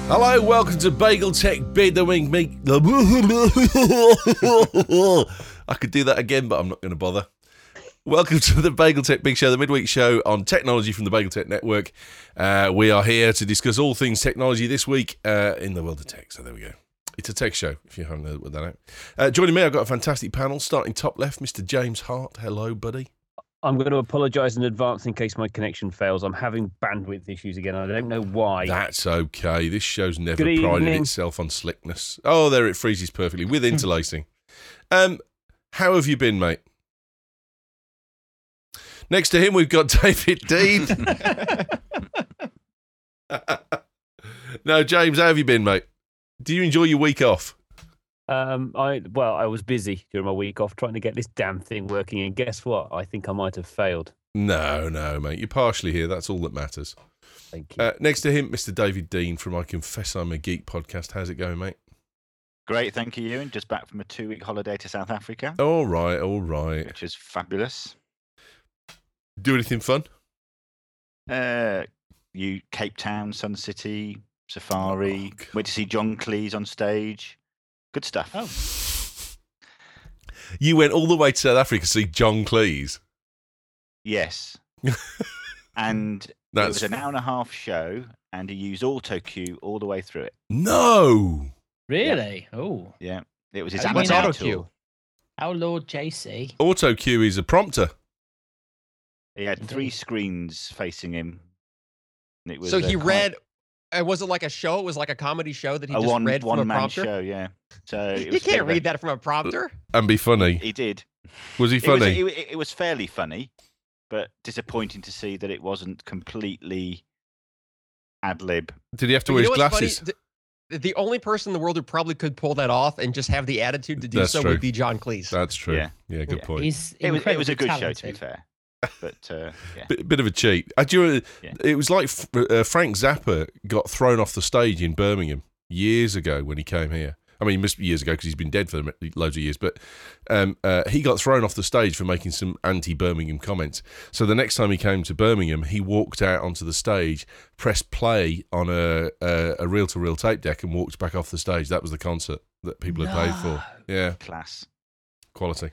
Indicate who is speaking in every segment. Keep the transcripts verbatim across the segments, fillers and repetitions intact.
Speaker 1: Hello, welcome to Bagel Tech Bid the Wing Meek. I could do that again, but I'm not going to bother. Welcome to the Bagel Tech Big Show, the midweek show on technology from the Bagel Tech Network. Uh, we are here to discuss all things technology this week uh, in the world of tech. So there we go. It's a tech show, if you haven't heard that out. Uh, joining me, I've got a fantastic panel. Starting top left, Mister James Hart. Hello, buddy.
Speaker 2: I'm going to apologise in advance in case my connection fails. I'm having bandwidth issues again. I don't know why.
Speaker 1: That's okay. This show's never
Speaker 2: Good
Speaker 1: prided
Speaker 2: evening.
Speaker 1: itself on slickness. Oh, there it freezes perfectly with interlacing. um, how have you been, mate? Next to him, we've got David Dean. No, James, how have you been, mate? Do you enjoy your week off?
Speaker 2: Um, I well, I was busy during my week off trying to get this damn thing working, and guess what? I think I might have failed.
Speaker 1: No, no, mate. You're partially here. That's all that matters.
Speaker 2: Thank you.
Speaker 1: Uh, next to him, Mister David Dean from I Confess I'm a Geek podcast. How's it going, mate?
Speaker 3: Great, thank you, Ewan. Just back from a two-week holiday to South Africa,
Speaker 1: All right, all right.
Speaker 3: which is fabulous.
Speaker 1: Do anything fun?
Speaker 3: Uh, you Cape Town, Sun City, Safari.
Speaker 1: Oh, God.
Speaker 3: Went to see John Cleese on stage. Good stuff.
Speaker 4: Oh.
Speaker 1: You went all the way to South Africa to see John Cleese.
Speaker 3: Yes. And it
Speaker 1: That's
Speaker 3: was an hour and a half show, and he used auto cue all the way through it.
Speaker 1: no.
Speaker 4: Really? Oh.
Speaker 3: Yeah, it was his
Speaker 4: How do you
Speaker 3: amateur
Speaker 4: mean
Speaker 3: tool.
Speaker 4: auto-cue? Our Lord J C.
Speaker 1: Auto cue is a prompter.
Speaker 3: He had three
Speaker 4: Indeed.
Speaker 3: screens facing him. And it was
Speaker 5: So
Speaker 3: uh,
Speaker 5: he
Speaker 3: quite-
Speaker 5: read. Uh, was it like a show? It was like a comedy show that he
Speaker 3: a
Speaker 5: just
Speaker 3: one
Speaker 5: read from a
Speaker 3: one man
Speaker 5: prompter.
Speaker 3: show. Yeah. So it
Speaker 5: You
Speaker 3: was
Speaker 5: can't
Speaker 3: very-
Speaker 5: read that from a prompter.
Speaker 1: And be funny.
Speaker 3: He did.
Speaker 1: Was he
Speaker 3: It was,
Speaker 1: funny?
Speaker 3: it, it- it was fairly funny, but disappointing to see that it wasn't completely ad lib.
Speaker 1: Did he have to
Speaker 5: But
Speaker 1: wear
Speaker 5: you
Speaker 1: his
Speaker 5: know what's funny?
Speaker 1: glasses?
Speaker 5: The, the only person in the world who probably could pull that off and just have the attitude to do
Speaker 1: That's
Speaker 5: so
Speaker 1: true.
Speaker 5: would be John Cleese.
Speaker 1: That's true. Yeah,
Speaker 3: Yeah.
Speaker 1: good
Speaker 3: Yeah.
Speaker 1: point.
Speaker 4: He's
Speaker 3: It was, it was a good
Speaker 4: incredibly
Speaker 3: show, to be
Speaker 4: talented.
Speaker 3: fair. But uh, yeah,
Speaker 1: Bit, bit of a cheat. I do.
Speaker 3: Yeah.
Speaker 1: It was like F- uh, Frank Zappa got thrown off the stage in Birmingham years ago when he came here. I mean, it must be years ago because he's been dead for loads of years. But um, uh, he got thrown off the stage for making some anti-Birmingham comments. So the next time he came to Birmingham, he walked out onto the stage, pressed play on a a, a reel-to-reel tape deck, and walked back off the stage. That was the concert that people had paid for. Yeah,
Speaker 3: class.
Speaker 1: quality.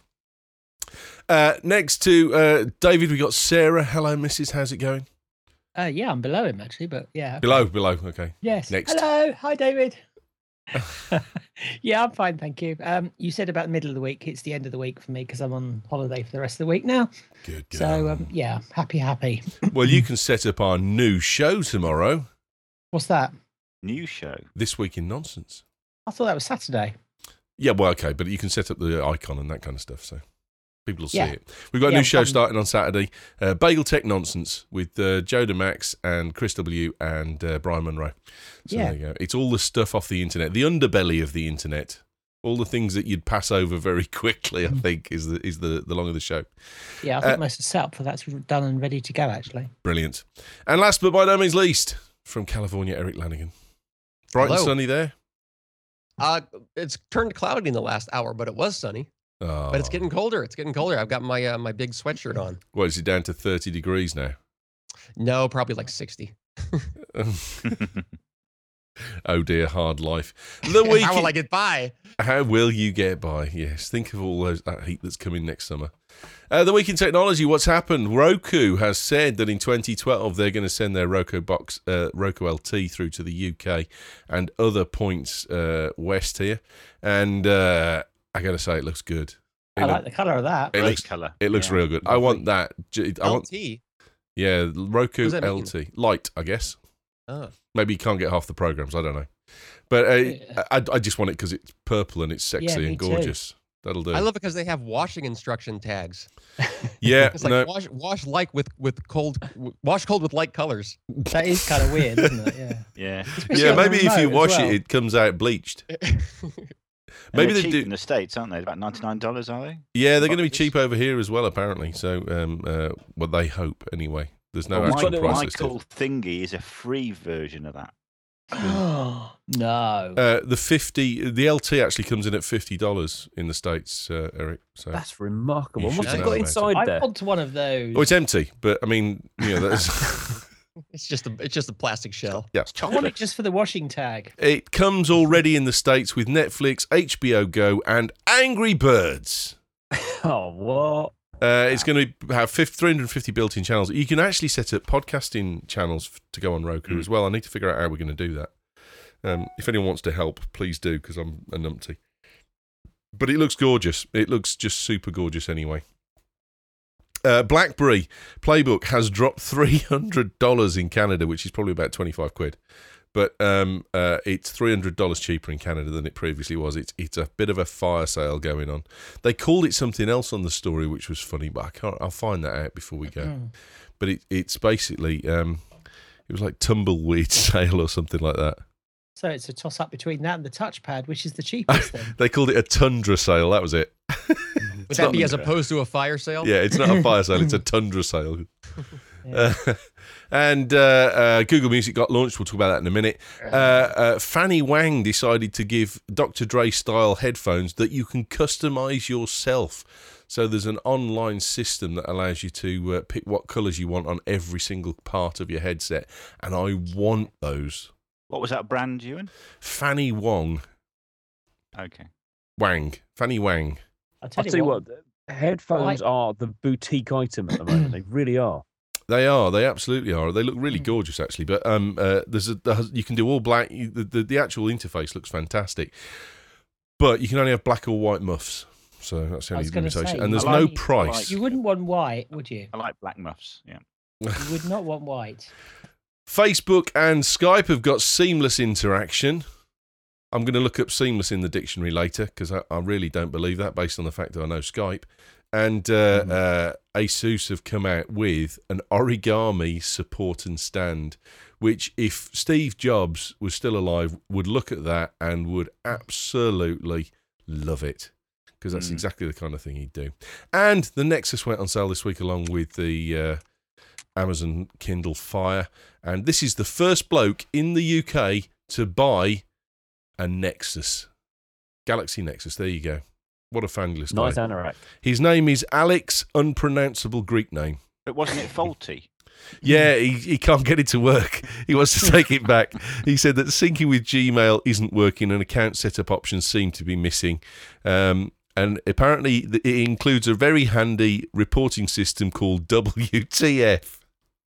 Speaker 1: Uh, next to uh, David, we got Sarah. Hello, Missus How's it going?
Speaker 4: Uh, yeah, I'm below him actually, but yeah.
Speaker 1: Below, below. Okay.
Speaker 4: Yes.
Speaker 1: Next.
Speaker 4: Hello. Hi, David. Yeah, I'm fine, thank you. Um, you said about the middle of the week. It's the end of the week for me because I'm on holiday for the rest of the week now.
Speaker 1: Good. Good.
Speaker 4: So um, yeah, happy, happy.
Speaker 1: Well, you can set up our new show tomorrow.
Speaker 4: What's that?
Speaker 3: New show.
Speaker 1: This Week in Nonsense.
Speaker 4: I thought that was Saturday.
Speaker 1: Yeah, well, okay, but you can set up the icon and that kind of stuff, so people will see
Speaker 4: Yeah.
Speaker 1: it. We've got a
Speaker 4: Yeah,
Speaker 1: new show
Speaker 4: um,
Speaker 1: starting on Saturday, uh, Bagel Tech Nonsense with uh, Joe DeMax and Chris W. and uh, Brian Monroe. So
Speaker 4: Yeah.
Speaker 1: there you go. It's all the stuff off the internet, the underbelly of the internet, all the things that you'd pass over very quickly, I think, is the is the, the long of the show.
Speaker 4: Yeah, I think
Speaker 1: Uh,
Speaker 4: most of the setup for that's done and ready to go actually.
Speaker 1: Brilliant. And last but by no means least, from California, Eric Lanigan. Bright and
Speaker 5: Hello.
Speaker 1: sunny there?
Speaker 5: Uh, it's turned cloudy in the last hour, but it was sunny.
Speaker 1: Oh.
Speaker 5: But it's getting colder. It's getting colder. I've got my uh, my big sweatshirt on.
Speaker 1: What, is it down to thirty degrees now?
Speaker 5: No, probably like sixty.
Speaker 1: Oh dear, hard life. The week.
Speaker 5: How will I get by?
Speaker 1: How will you get by? Yes, think of all those that heat that's coming next summer. Uh, the week in technology. What's happened? Roku has said that in twenty twelve they're going to send their Roku box, uh, Roku L T through to the U K and other points uh, west here. And uh, I got to say, it looks good. It,
Speaker 4: I
Speaker 1: look-
Speaker 4: like the colour of that.
Speaker 1: it
Speaker 3: Great
Speaker 1: looks
Speaker 3: colour.
Speaker 1: it looks
Speaker 3: Yeah.
Speaker 1: real good. I want that. J- I want
Speaker 5: L T.
Speaker 1: yeah, Roku
Speaker 5: does that mean?
Speaker 1: L T Lite, I guess.
Speaker 5: Oh.
Speaker 1: Maybe you can't get half the programs. I don't know, but uh,
Speaker 4: Yeah.
Speaker 1: I, I just want it because it's purple and it's sexy
Speaker 4: Yeah, me
Speaker 1: and
Speaker 4: too.
Speaker 1: gorgeous. That'll do.
Speaker 5: I love it because they have washing instruction tags.
Speaker 1: yeah,
Speaker 5: It's like
Speaker 1: no,
Speaker 5: wash wash like with with cold w- wash cold with light colors.
Speaker 4: That is kind of weird, isn't it? Yeah.
Speaker 3: Yeah.
Speaker 4: Especially
Speaker 1: yeah.
Speaker 4: on the
Speaker 1: Maybe if you
Speaker 4: remote as
Speaker 1: wash
Speaker 4: well.
Speaker 1: it, it comes out bleached.
Speaker 3: And
Speaker 1: Maybe
Speaker 3: they're
Speaker 1: they
Speaker 3: cheap
Speaker 1: do-
Speaker 3: in the States, aren't they? About ninety-nine dollars, are they?
Speaker 1: Yeah, they're going to be
Speaker 3: Boxes.
Speaker 1: cheap over here as well, apparently. So, um, uh, well, they hope anyway. There's no
Speaker 3: Well,
Speaker 1: actual
Speaker 3: my,
Speaker 1: price
Speaker 3: my
Speaker 1: listed.
Speaker 3: cool thingy is a free version of that.
Speaker 4: No.
Speaker 1: Uh, the fifty, the L T actually comes in at fifty dollars in the States, uh, Eric. So,
Speaker 2: That's remarkable.
Speaker 1: You
Speaker 2: What's
Speaker 1: should
Speaker 2: it
Speaker 1: know
Speaker 2: got
Speaker 1: about it.
Speaker 2: inside
Speaker 4: I
Speaker 2: there?
Speaker 4: want one of those.
Speaker 1: oh, it's empty. But I mean, you know, that's
Speaker 5: It's just a it's just a plastic shell.
Speaker 1: Yeah.
Speaker 3: It's
Speaker 4: I want it
Speaker 3: chocolate.
Speaker 4: just for the washing tag.
Speaker 1: It comes already in the States with Netflix, H B O Go, and Angry Birds.
Speaker 2: Oh, what?
Speaker 1: Uh, it's going to have three hundred fifty built-in channels. You can actually set up podcasting channels f- to go on Roku
Speaker 3: Mm.
Speaker 1: as well. I need to figure out how we're going to do that. Um, if anyone wants to help, please do, because I'm a numpty. But it looks gorgeous. It looks just super gorgeous anyway. Uh, BlackBerry Playbook has dropped three hundred dollars in Canada, which is probably about twenty-five quid. But um, uh, it's three hundred dollars cheaper in Canada than it previously was. It's it's a bit of a fire sale going on. They called it something else on the story, which was funny, but I can't. I'll find that out before we go. But it, it's basically um, it was like tumbleweed sale or something like that.
Speaker 4: So it's a toss up between that and the touchpad, which is the cheapest then.
Speaker 1: They called it a tundra sale. That was it.
Speaker 5: Would
Speaker 1: It's
Speaker 5: that
Speaker 1: not-
Speaker 5: be as opposed to a fire sale?
Speaker 1: Yeah, it's not a fire sale. It's a tundra sale.
Speaker 4: Yeah.
Speaker 1: Uh, and uh, uh, Google Music got launched. We'll talk about that in a minute. Uh, uh, Fanny Wang decided to give Doctor Dre style headphones that you can customize yourself. So there's an online system that allows you to uh, pick what colors you want on every single part of your headset. And I want those.
Speaker 3: What was that brand, Ewan?
Speaker 1: Fanny Wong.
Speaker 3: Okay.
Speaker 1: Wang. Fanny Wang.
Speaker 4: I'll tell,
Speaker 2: I'll tell you what, headphones are the boutique item at the moment. They really are.
Speaker 1: They are. They absolutely are. They look really gorgeous, actually. But um, uh, there's a there has- you can do all black. You, the, the the actual interface looks fantastic, but you can only have black or white muffs. So that's the
Speaker 4: I
Speaker 1: only
Speaker 4: was gonna
Speaker 1: limitation.
Speaker 4: say,
Speaker 1: And there's
Speaker 3: I
Speaker 1: no
Speaker 3: like- I
Speaker 1: price.
Speaker 3: like-
Speaker 4: You wouldn't want white, would you?
Speaker 3: I like black muffs. Yeah.
Speaker 4: You would not want white.
Speaker 1: Facebook and Skype have got seamless interaction. I'm going to look up seamless in the dictionary later because I, I really don't believe that based on the fact that I know Skype. And uh,
Speaker 3: Mm.
Speaker 1: uh, ASUS have come out with an origami support and stand, which if Steve Jobs was still alive, would look at that and would absolutely love it because that's
Speaker 3: Mm.
Speaker 1: exactly the kind of thing he'd do. And the Nexus went on sale this week along with the uh, Amazon Kindle Fire. And this is the first bloke in the U K to buy a Nexus. Galaxy Nexus. There you go. What a fabulous guy.
Speaker 2: Nice anorak.
Speaker 1: His name is Alex, unpronounceable Greek name.
Speaker 3: But wasn't it faulty?
Speaker 1: Yeah, he, he can't get it to work. He wants to take it back. He said that syncing with Gmail isn't working and account setup options seem to be missing. Um, and apparently th- it includes a very handy reporting system called W T F.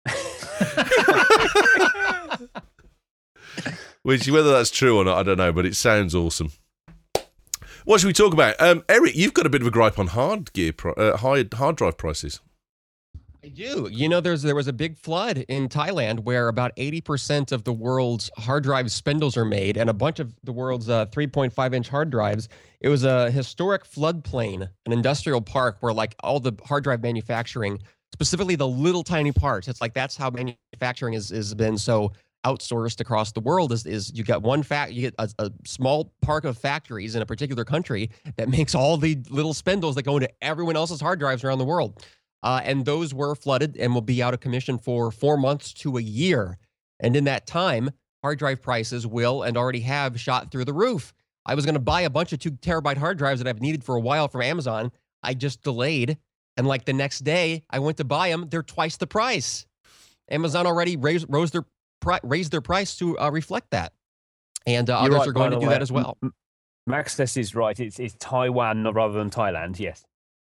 Speaker 1: Which, whether that's true or not, I don't know, but it sounds awesome. What should we talk about? Um, Eric, you've got a bit of a gripe on hard gear, pri- uh, hard, hard drive prices.
Speaker 5: I do. You know, there's there was a big flood in Thailand where about eighty percent of the world's hard drive spindles are made, and a bunch of the world's uh, three point five inch hard drives. It was a historic floodplain, an industrial park where like all the hard drive manufacturing, specifically the little tiny parts, it's like that's how manufacturing has is, is been so outsourced across the world. Is is you got one fact, you get a, a small park of factories in a particular country that makes all the little spindles that go into everyone else's hard drives around the world. Uh, and those were flooded and will be out of commission for four months to a year. And in that time, hard drive prices will and already have shot through the roof. I was going to buy a bunch of two terabyte hard drives that I've needed for a while from Amazon. I just delayed. And like the next day, I went to buy them. They're twice the price. Amazon already raised, rose their, pri- raised their price to uh, reflect that. And uh,
Speaker 2: You're
Speaker 5: others
Speaker 2: right,
Speaker 5: are going
Speaker 2: by
Speaker 5: to
Speaker 2: the
Speaker 5: do
Speaker 2: way.
Speaker 5: that as well.
Speaker 2: M- Max Test is right. It's it's Taiwan rather than Thailand. Yes,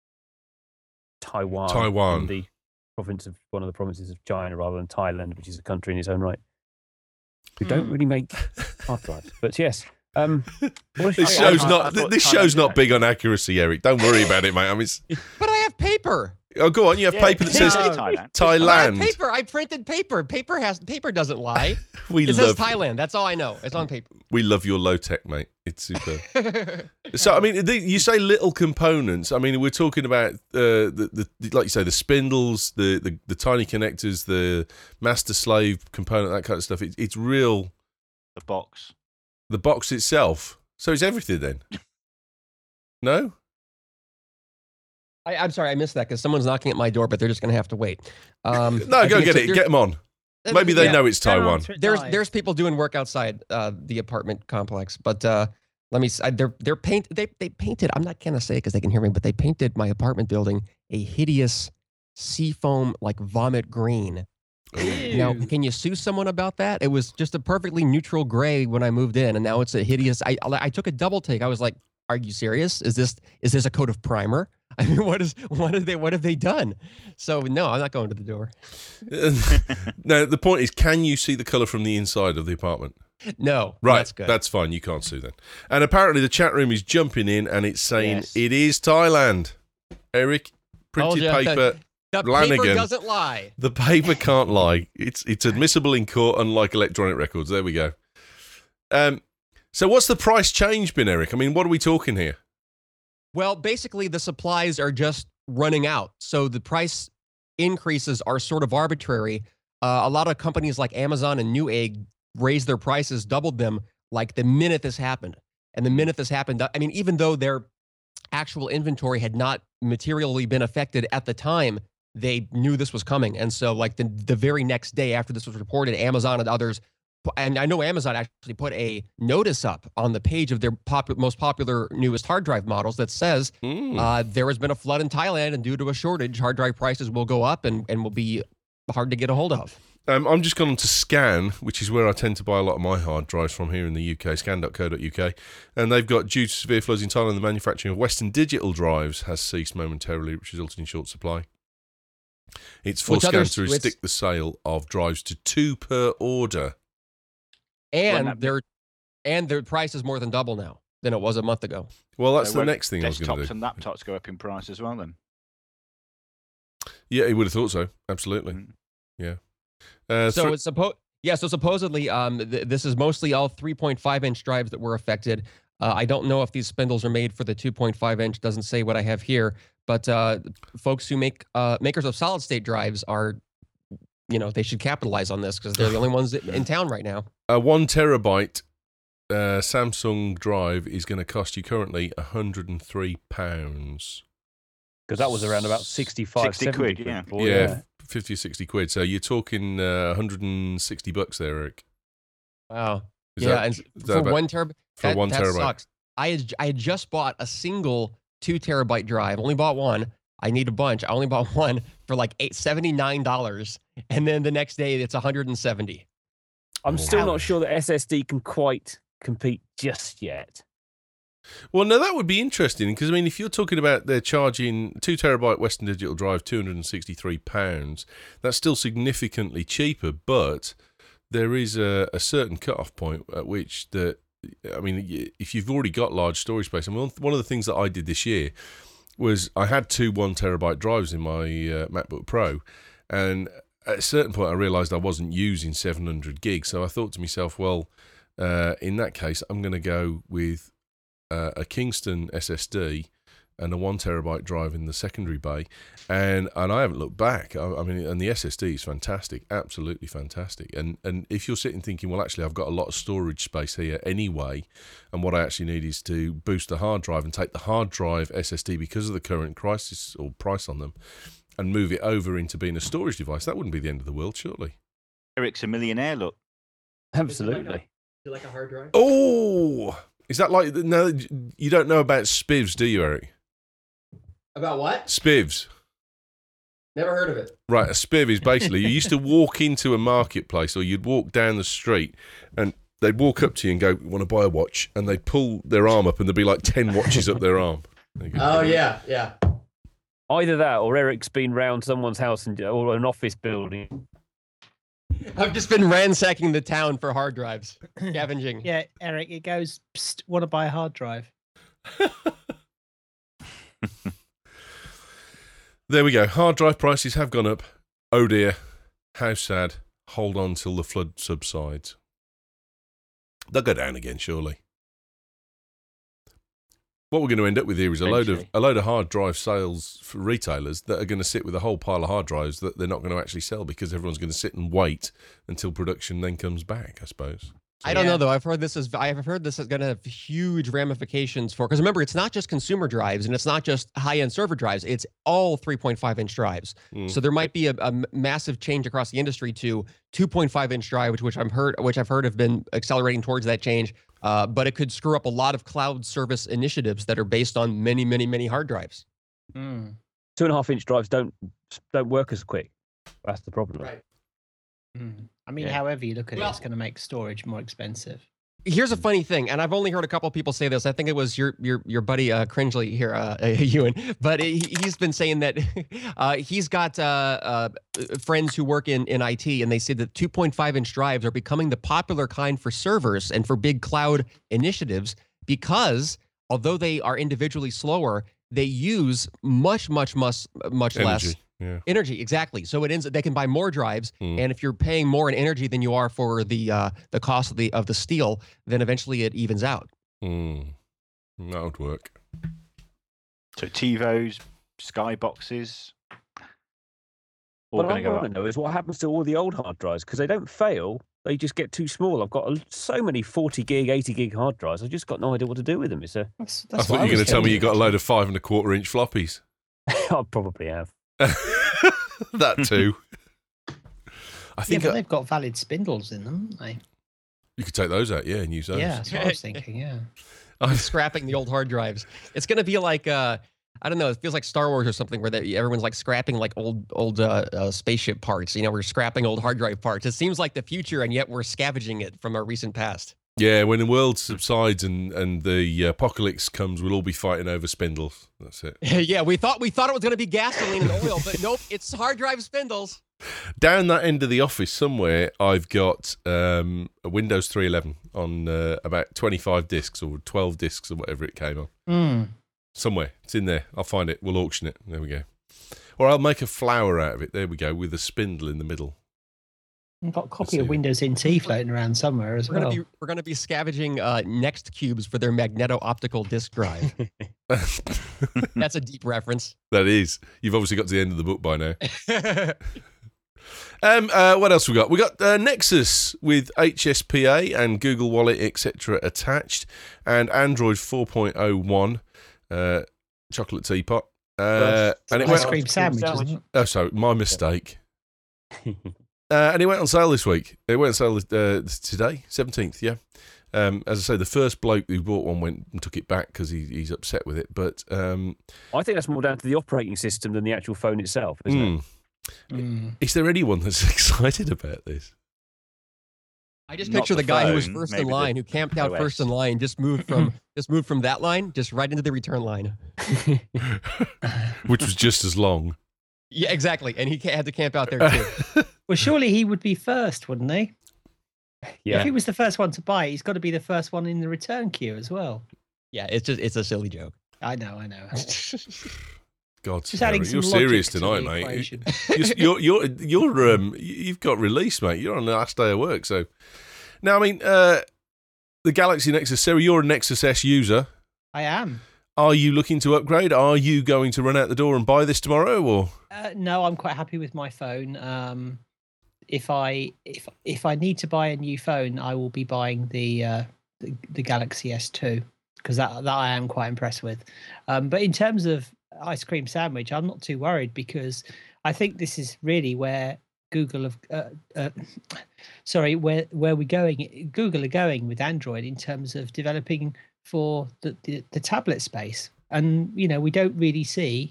Speaker 2: Taiwan.
Speaker 1: Taiwan.
Speaker 2: in the province of one of the provinces of China rather than Thailand, which is a country in its own right. We don't
Speaker 4: Hmm.
Speaker 2: really make hard drives, but yes. Um, what
Speaker 1: This
Speaker 2: is-
Speaker 3: I-
Speaker 1: show's
Speaker 3: I- I
Speaker 1: not.
Speaker 3: thought
Speaker 1: This
Speaker 3: Thailand
Speaker 1: show's
Speaker 3: did
Speaker 1: not
Speaker 3: that.
Speaker 1: big on accuracy, Eric. Don't worry about it, mate. I mean, it's,
Speaker 5: But I have paper.
Speaker 1: oh, go on. You have
Speaker 3: Yeah,
Speaker 1: paper that
Speaker 3: yeah,
Speaker 1: says
Speaker 3: Thailand.
Speaker 5: I have
Speaker 1: Thailand.
Speaker 5: paper. I printed paper. Paper has paper doesn't lie.
Speaker 1: We
Speaker 5: It says
Speaker 1: love.
Speaker 5: Thailand. That's all I know. It's on paper.
Speaker 1: We love your low tech, mate. It's super. So, I mean, the, you say little components. I mean, we're talking about uh, the, the, like you say, the spindles, the, the, the tiny connectors, the master slave component, that kind of stuff. It, it's real.
Speaker 3: The box.
Speaker 1: The box itself. So it's everything then. No.
Speaker 5: I, I'm sorry, I missed that because someone's knocking at my door, but they're just going to have to wait. Um,
Speaker 1: No,
Speaker 5: I
Speaker 1: go
Speaker 5: think
Speaker 1: get
Speaker 5: it's-
Speaker 1: it.
Speaker 5: there-
Speaker 1: Get them on.
Speaker 5: uh,
Speaker 1: Maybe they
Speaker 5: yeah,
Speaker 1: know it's
Speaker 4: Don't
Speaker 1: Taiwan.
Speaker 4: answer it
Speaker 5: There's
Speaker 4: live.
Speaker 5: there's people doing work outside uh, the apartment complex, but uh, let me. s- I, they're they're paint. They they painted. I'm not gonna say because they can hear me, but they painted my apartment building a hideous seafoam like vomit green. Now, can you sue someone about that? It was just a perfectly neutral gray when I moved in, and now it's a hideous. I I took a double take. I was like, "Are you serious? Is this is this a coat of primer? I mean, what is what have they what have they done?" So no, I'm not going to the door.
Speaker 1: No, the point is, can you see the colour from the inside of the apartment?
Speaker 5: No,
Speaker 1: Right,
Speaker 5: that's good.
Speaker 1: that's fine. You can't sue then. And apparently, the chat room is jumping in, and it's saying
Speaker 3: Yes.
Speaker 1: it is Thailand. Eric,
Speaker 5: Told
Speaker 1: printed
Speaker 5: ya.
Speaker 1: paper.
Speaker 5: The
Speaker 1: Lanigan.
Speaker 5: paper doesn't lie.
Speaker 1: The paper can't lie. It's it's admissible in court, unlike electronic records. There we go. Um, so what's the price change been, Eric? I mean, what are we talking here?
Speaker 5: Well, basically, the supplies are just running out. So the price increases are sort of arbitrary. Uh, a lot of companies like Amazon and Newegg raised their prices, doubled them, like the minute this happened. And the minute this happened, I mean, even though their actual inventory had not materially been affected at the time, they knew this was coming. And so, like, the, the very next day after this was reported, Amazon and others, and I know Amazon actually put a notice up on the page of their pop- most popular, newest hard drive models that says
Speaker 1: Mm.
Speaker 5: uh, there has been a flood in Thailand, and due to a shortage, hard drive prices will go up and, and will be hard to get a hold of.
Speaker 1: Um, I'm just gone to Scan, which is where I tend to buy a lot of my hard drives from here in the U K, scan dot co dot U K. And they've got, due to severe floods in Thailand, the manufacturing of Western Digital drives has ceased momentarily, which resulted in short supply. It's for
Speaker 5: Which
Speaker 1: Scan
Speaker 5: others-
Speaker 1: to
Speaker 5: which-
Speaker 1: restrict the sale of drives to two per order.
Speaker 5: And
Speaker 3: that-
Speaker 5: their and their price is more than double now than it was a month ago.
Speaker 1: Well, that's
Speaker 3: So
Speaker 1: the
Speaker 3: won't
Speaker 1: next thing I was going
Speaker 3: Desktops
Speaker 1: to do.
Speaker 3: and laptops go up in price as well then.
Speaker 1: Yeah, you would have thought so. Absolutely.
Speaker 3: Mm.
Speaker 1: Yeah. Uh,
Speaker 5: So
Speaker 1: thr-
Speaker 5: it's supposed, yeah. So supposedly, um, th- this is mostly all three point five inch drives that were affected. Uh, I don't know if these spindles are made for the two point five inch. Doesn't say what I have here, but uh, folks who make uh, makers of solid state drives are, you know, they should capitalize on this because they're the only ones that- in town right now.
Speaker 1: a one terabyte uh, Samsung drive is going to cost you currently one hundred three pounds.
Speaker 2: Because that was around about sixty-five,
Speaker 3: sixty
Speaker 2: seventy
Speaker 3: quid, yeah.
Speaker 2: before,
Speaker 1: Yeah, fifty or sixty quid. So you're talking uh, one hundred sixty bucks there, Eric.
Speaker 5: Wow.
Speaker 1: Is
Speaker 5: yeah,
Speaker 1: that-
Speaker 5: and
Speaker 1: is that
Speaker 5: for
Speaker 1: about-
Speaker 5: one terabyte,
Speaker 1: for
Speaker 5: that,
Speaker 1: one
Speaker 5: that
Speaker 1: terabyte.
Speaker 5: sucks. I had, I had just bought a single two terabyte drive. Only bought one. I need a bunch. I only bought one for like eight seventy nine dollars, and then the next day it's one hundred and seventy.
Speaker 2: I'm still
Speaker 5: Ouch.
Speaker 2: not sure that S S D can quite compete just yet.
Speaker 1: Well, no, that would be interesting because I mean, if you're talking about they're charging two terabyte Western Digital drive two hundred and sixty-three pounds, that's still significantly cheaper. But there is a, a certain cutoff point at which the, I mean, y- if you've already got large storage space, and one one of the things that I did this year was I had two one terabyte drives in my uh, MacBook Pro, and at a certain point I realised I wasn't using seven hundred gigs, so I thought to myself, well, uh, in that case, I'm going to go with Uh, a Kingston S S D and a one terabyte drive in the secondary bay, and and I haven't looked back. I, I mean, and the S S D is fantastic, absolutely fantastic. And and if you're sitting thinking, well, actually, I've got a lot of storage space here anyway, and what I actually need is to boost the hard drive and take the hard drive S S D because of the current crisis or price on them, and move it over into being a storage device. That wouldn't be the end of the world, surely.
Speaker 3: Eric's a millionaire, look.
Speaker 2: Absolutely.
Speaker 5: You like a hard drive?
Speaker 1: Oh, is that like no? You don't know about spivs, do you, Eric?
Speaker 5: About what?
Speaker 1: Spivs.
Speaker 5: Never heard of it.
Speaker 1: Right, a spiv is basically you used to walk into a marketplace or you'd walk down the street and they'd walk up to you and go, "Want to buy a watch?" And they'd pull their arm up and there'd be like ten watches up their arm. There you go.
Speaker 5: Oh yeah, yeah.
Speaker 2: Either that or Eric's been round someone's house and, or an office building.
Speaker 5: I've just been ransacking the town for hard drives, scavenging.
Speaker 4: Yeah, Eric, it goes, psst, want to buy a hard drive?
Speaker 1: There we go. Hard drive prices have gone up. Oh dear. How sad. Hold on till the flood subsides. They'll go down again, surely. What we're going to end up with here is a load of
Speaker 2: Eventually.
Speaker 1: a load of hard drive sales for retailers that are going to sit with a whole pile of hard drives that they're not going to actually sell because everyone's going to sit and wait until production then comes back, I suppose.
Speaker 5: I don't
Speaker 4: Yeah.
Speaker 5: know though. I've heard this is I've heard this is going to have huge ramifications for because remember it's not just consumer drives and it's not just high end server drives. It's all three point five inch drives.
Speaker 1: Mm.
Speaker 5: So there might be a, a m- massive change across the industry to two point five inch drive, which which I've heard which I've heard have been accelerating towards that change. Uh, but it could screw up a lot of cloud service initiatives that are based on many many many hard drives.
Speaker 2: Two and a half inch drives don't don't work as quick. That's the problem.
Speaker 5: Right.
Speaker 4: Mm. I mean,
Speaker 3: Yeah.
Speaker 4: however you look at
Speaker 5: Well-
Speaker 4: it, it's going to make storage more expensive.
Speaker 5: Here's a funny thing, and I've only heard a couple people say this. I think it was your your your buddy uh, Cringely here, uh, uh, Ewan, but he, he's been saying that uh, he's got uh, uh, friends who work in, in I T, and they say that two point five inch drives are becoming the popular kind for servers and for big cloud initiatives because although they are individually slower, they use much, much, much, much less
Speaker 1: Energy. Yeah.
Speaker 5: energy. Exactly. So it ends. They can buy more drives,
Speaker 1: Hmm.
Speaker 5: and if you're paying more in energy than you are for the uh, the cost of the of the steel, then eventually it evens out.
Speaker 1: Mm. That would work.
Speaker 3: So TiVos, Skyboxes, all
Speaker 2: What
Speaker 3: going
Speaker 2: I
Speaker 3: to go
Speaker 2: want
Speaker 3: up.
Speaker 2: to know is what happens to all the old hard drives because they don't fail. They just get too small. I've got a- so many forty gig, eighty gig hard drives. I've just got no idea what to do with them. It's a,
Speaker 4: That's,
Speaker 1: I
Speaker 4: that's
Speaker 1: thought
Speaker 4: what
Speaker 1: you were going
Speaker 4: was
Speaker 1: to tell me you
Speaker 4: thinking.
Speaker 1: got a load of five and a quarter inch floppies.
Speaker 2: I probably have.
Speaker 1: That too. I
Speaker 4: Yeah,
Speaker 1: think
Speaker 4: but
Speaker 1: I-
Speaker 4: they've got valid spindles in them, haven't they?
Speaker 1: you could take those out, yeah, and use those.
Speaker 4: Yeah, that's what I was thinking. Yeah.
Speaker 1: I-
Speaker 5: Scrapping the old hard drives. It's going to be like uh, I don't know. It feels like Star Wars or something where they, everyone's like scrapping like old old uh, uh, spaceship parts. You know, we're scrapping old hard drive parts. It seems like the future, and yet we're scavenging it from our recent past.
Speaker 1: Yeah, when the world subsides and, and the apocalypse comes, we'll all be fighting over spindles. That's it.
Speaker 5: Yeah, we thought we thought it was going to be gasoline and oil, but nope, it's hard drive spindles.
Speaker 1: Down that end of the office somewhere, I've got um, a Windows three eleven on uh, about twenty-five discs or twelve discs or whatever it came on.
Speaker 4: Mm.
Speaker 1: Somewhere. It's in there. I'll find it. We'll auction it. There we go. Or I'll make a flower out of it. There we go, with a spindle in the middle.
Speaker 4: I've got a copy
Speaker 1: see.
Speaker 4: of Windows N T floating around somewhere as
Speaker 5: We're
Speaker 4: well.
Speaker 5: gonna be we're gonna be scavenging uh, Next Cubes for their magneto-optical disk drive. That's a deep reference.
Speaker 1: That is. You've obviously got to the end of the book by now. Um, uh, what else we got? We got uh, Nexus with H S P A and Google Wallet, et cetera attached, and Android four point oh one, uh, chocolate teapot. Uh, and it
Speaker 4: Ice
Speaker 1: went.
Speaker 4: cream sandwich, isn't it?
Speaker 1: Oh, sorry, my mistake. Uh, and it went on sale this week. It went on sale uh, today, seventeenth, yeah. Um, as I say, the first bloke who bought one went and took it back because he, he's upset with it. But um,
Speaker 2: I think that's more down to the operating system than the actual phone itself, isn't
Speaker 1: mm,
Speaker 2: it?
Speaker 4: Mm.
Speaker 1: is there anyone that's excited about this?
Speaker 5: I just
Speaker 3: Not
Speaker 5: picture the,
Speaker 3: the
Speaker 5: guy who was
Speaker 3: phone,
Speaker 5: first in
Speaker 3: maybe the
Speaker 5: line, who camped out
Speaker 3: O S.
Speaker 5: first in line, just moved from just moved from that line just right into the return line.
Speaker 1: Which was just as long.
Speaker 5: Yeah, exactly, and he ca- had to camp out there too.
Speaker 4: Well, surely he would be first, wouldn't he?
Speaker 2: Yeah.
Speaker 4: If he was the first one to buy, he's got to be the first one in the return queue as well.
Speaker 5: Yeah, it's just it's a silly joke.
Speaker 4: I know, I know.
Speaker 1: God,
Speaker 4: Just adding
Speaker 1: Sarah,
Speaker 4: some
Speaker 1: you're
Speaker 4: logic
Speaker 1: serious
Speaker 4: to
Speaker 1: tonight,
Speaker 4: the
Speaker 1: mate.
Speaker 4: equation.
Speaker 1: You're, you're, you're, you're, um, you've got release, mate. You're on the last day of work, so now I mean, uh, the Galaxy Nexus. Sarah, you're a Nexus S user.
Speaker 4: I am.
Speaker 1: Are you looking to upgrade? Are you going to run out the door and buy this tomorrow, or
Speaker 4: Uh, no, I'm quite happy with my phone. Um, if I if if I need to buy a new phone, I will be buying the uh, the, the Galaxy S two because that that I am quite impressed with. Um, but in terms of ice cream sandwich, I'm not too worried because I think this is really where Google have uh, uh, sorry where where we're going. Google are going with Android in terms of developing for the, the, the tablet space, and you know we don't really see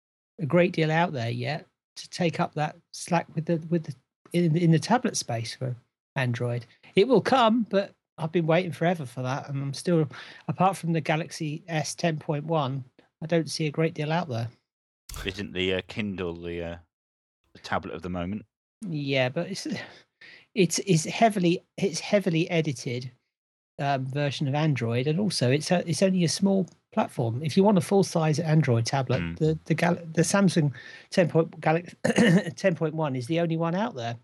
Speaker 4: a great deal out there yet to take up that slack with the with the in, in the tablet space for Android. It will come, but I've been waiting forever for that, and I'm still, apart from the Galaxy S ten point one, I don't see a great deal out there.
Speaker 3: Isn't the uh, Kindle the, uh, the tablet of the moment?
Speaker 4: Yeah, but it's it's it's heavily it's heavily edited um, version of Android, and also it's a, it's only a small platform. If you want a full size Android tablet,
Speaker 3: Mm.
Speaker 4: the the Gal- the Samsung ten point Galaxy ten point one is the only one out there.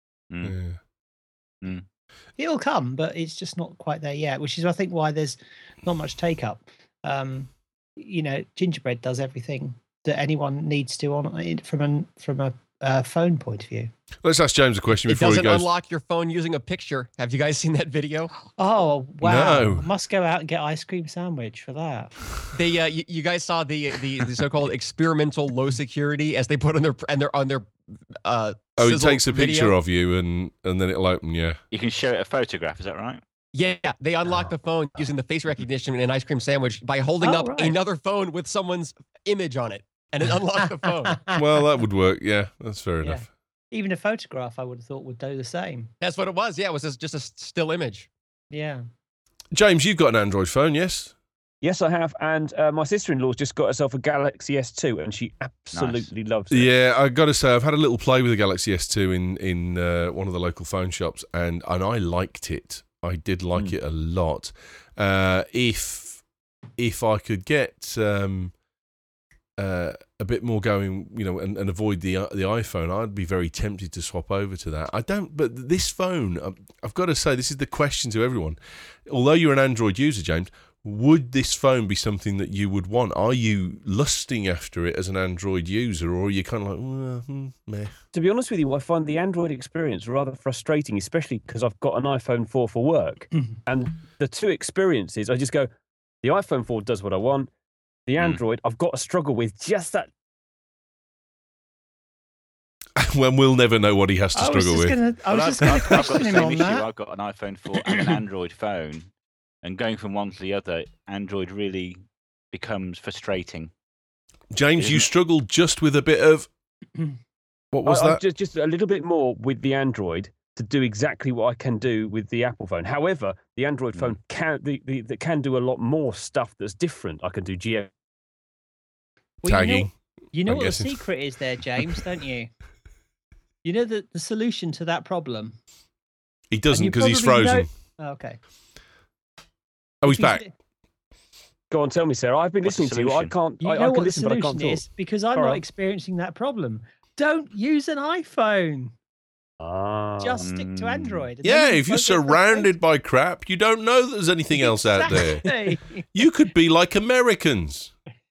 Speaker 3: Mm.
Speaker 1: yeah.
Speaker 4: It'll come, but it's just not quite there yet, which is I think why there's not much take up. Um, you know, Gingerbread does everything that anyone needs to on from an from a uh, phone point of view.
Speaker 1: Let's ask James a question
Speaker 5: It
Speaker 1: before he
Speaker 5: doesn't
Speaker 1: goes.
Speaker 5: unlock your phone using a picture. Have you guys seen that video?
Speaker 4: Oh wow!
Speaker 1: No.
Speaker 4: I must go out and get ice cream sandwich for that.
Speaker 5: They, uh, you, you guys saw the the, the so-called experimental low security as they put on their and their on their. Uh,
Speaker 1: Oh, he
Speaker 5: sizzle
Speaker 1: takes a picture
Speaker 5: video.
Speaker 1: of you and and then it'll open. Yeah.
Speaker 3: You can show it a photograph, is that right?
Speaker 5: Yeah, they unlock the phone using the face recognition in an ice cream sandwich by holding
Speaker 4: Oh,
Speaker 5: up
Speaker 4: right.
Speaker 5: another phone with someone's image on it, and it unlocks the phone.
Speaker 1: Well, that would work. Yeah, that's fair
Speaker 4: Yeah.
Speaker 1: enough.
Speaker 4: Even a photograph, I would have thought would do the same.
Speaker 5: That's what it was. Yeah, it was just just a still image.
Speaker 4: Yeah.
Speaker 1: James, you've got an Android phone, yes?
Speaker 2: Yes, I have. And uh, my sister-in-law's just got herself a Galaxy S two, and she absolutely loves it.
Speaker 1: Yeah, I got to say, I've had a little play with the Galaxy S two in in uh, one of the local phone shops, and and I liked it. I did like
Speaker 2: Mm.
Speaker 1: it a lot. Uh, if if I could get um, uh, a bit more going, you know, and, and avoid the uh, the iPhone, I'd be very tempted to swap over to that. I don't, but this phone, I've, I've got to say, this is the question to everyone. Although you're an Android user, James, would this phone be something that you would want? Are you lusting after it as an Android user, or are you kind of like, well, hmm, meh?
Speaker 2: To be honest with you, I find the Android experience rather frustrating, especially because I've got an iPhone four for work. And the two experiences, I just go, the iPhone four does what I want. The
Speaker 3: Mm.
Speaker 2: Android, I've got to struggle with just that.
Speaker 1: When we'll never know what he has to
Speaker 4: I was
Speaker 1: struggle
Speaker 4: just
Speaker 1: with.
Speaker 4: gonna, I was
Speaker 3: Well,
Speaker 4: just
Speaker 3: I've,
Speaker 4: going
Speaker 3: I've,
Speaker 4: to
Speaker 3: I've got
Speaker 4: question
Speaker 3: the
Speaker 4: him
Speaker 3: same
Speaker 4: on
Speaker 3: issue.
Speaker 4: that.
Speaker 3: I've got an iPhone four and an Android phone, and going from one to the other, Android really becomes frustrating.
Speaker 1: James, you
Speaker 3: Isn't it?
Speaker 1: struggled just with a bit of what was
Speaker 2: I, I
Speaker 1: that?
Speaker 2: just, just a little bit more with the Android to do exactly what I can do with the Apple phone. However, the Android
Speaker 3: Mm.
Speaker 2: phone can the, the, the can do a lot more stuff that's different. I can do geo.
Speaker 4: Well, you know,
Speaker 1: Tagging.
Speaker 4: you know
Speaker 1: I'm
Speaker 4: what the
Speaker 1: guessing.
Speaker 4: secret is there, James, don't you? You know the, the solution to that problem?
Speaker 1: He doesn't
Speaker 4: you
Speaker 1: because he's
Speaker 4: probably know-
Speaker 1: frozen.
Speaker 4: Oh, okay.
Speaker 1: Oh, he's
Speaker 4: If you
Speaker 1: back.
Speaker 4: s-
Speaker 2: Go on, tell me, Sarah. I've been
Speaker 3: What's the
Speaker 2: listening to you. I
Speaker 3: solution?
Speaker 2: can't.
Speaker 4: You
Speaker 2: I,
Speaker 4: know
Speaker 2: I
Speaker 4: what
Speaker 2: can
Speaker 4: the
Speaker 2: listen, but I
Speaker 4: solution
Speaker 2: can't talk.
Speaker 4: is? Because I'm
Speaker 2: All
Speaker 4: not
Speaker 2: right.
Speaker 4: experiencing that problem. Don't use an iPhone.
Speaker 2: Ah.
Speaker 4: Just stick to
Speaker 3: Mm.
Speaker 4: Android. and then
Speaker 1: Yeah,
Speaker 4: you
Speaker 1: if you're
Speaker 4: won't get
Speaker 1: surrounded by crap, you don't know that there's anything else out there.
Speaker 4: Exactly.
Speaker 1: You could be like Americans.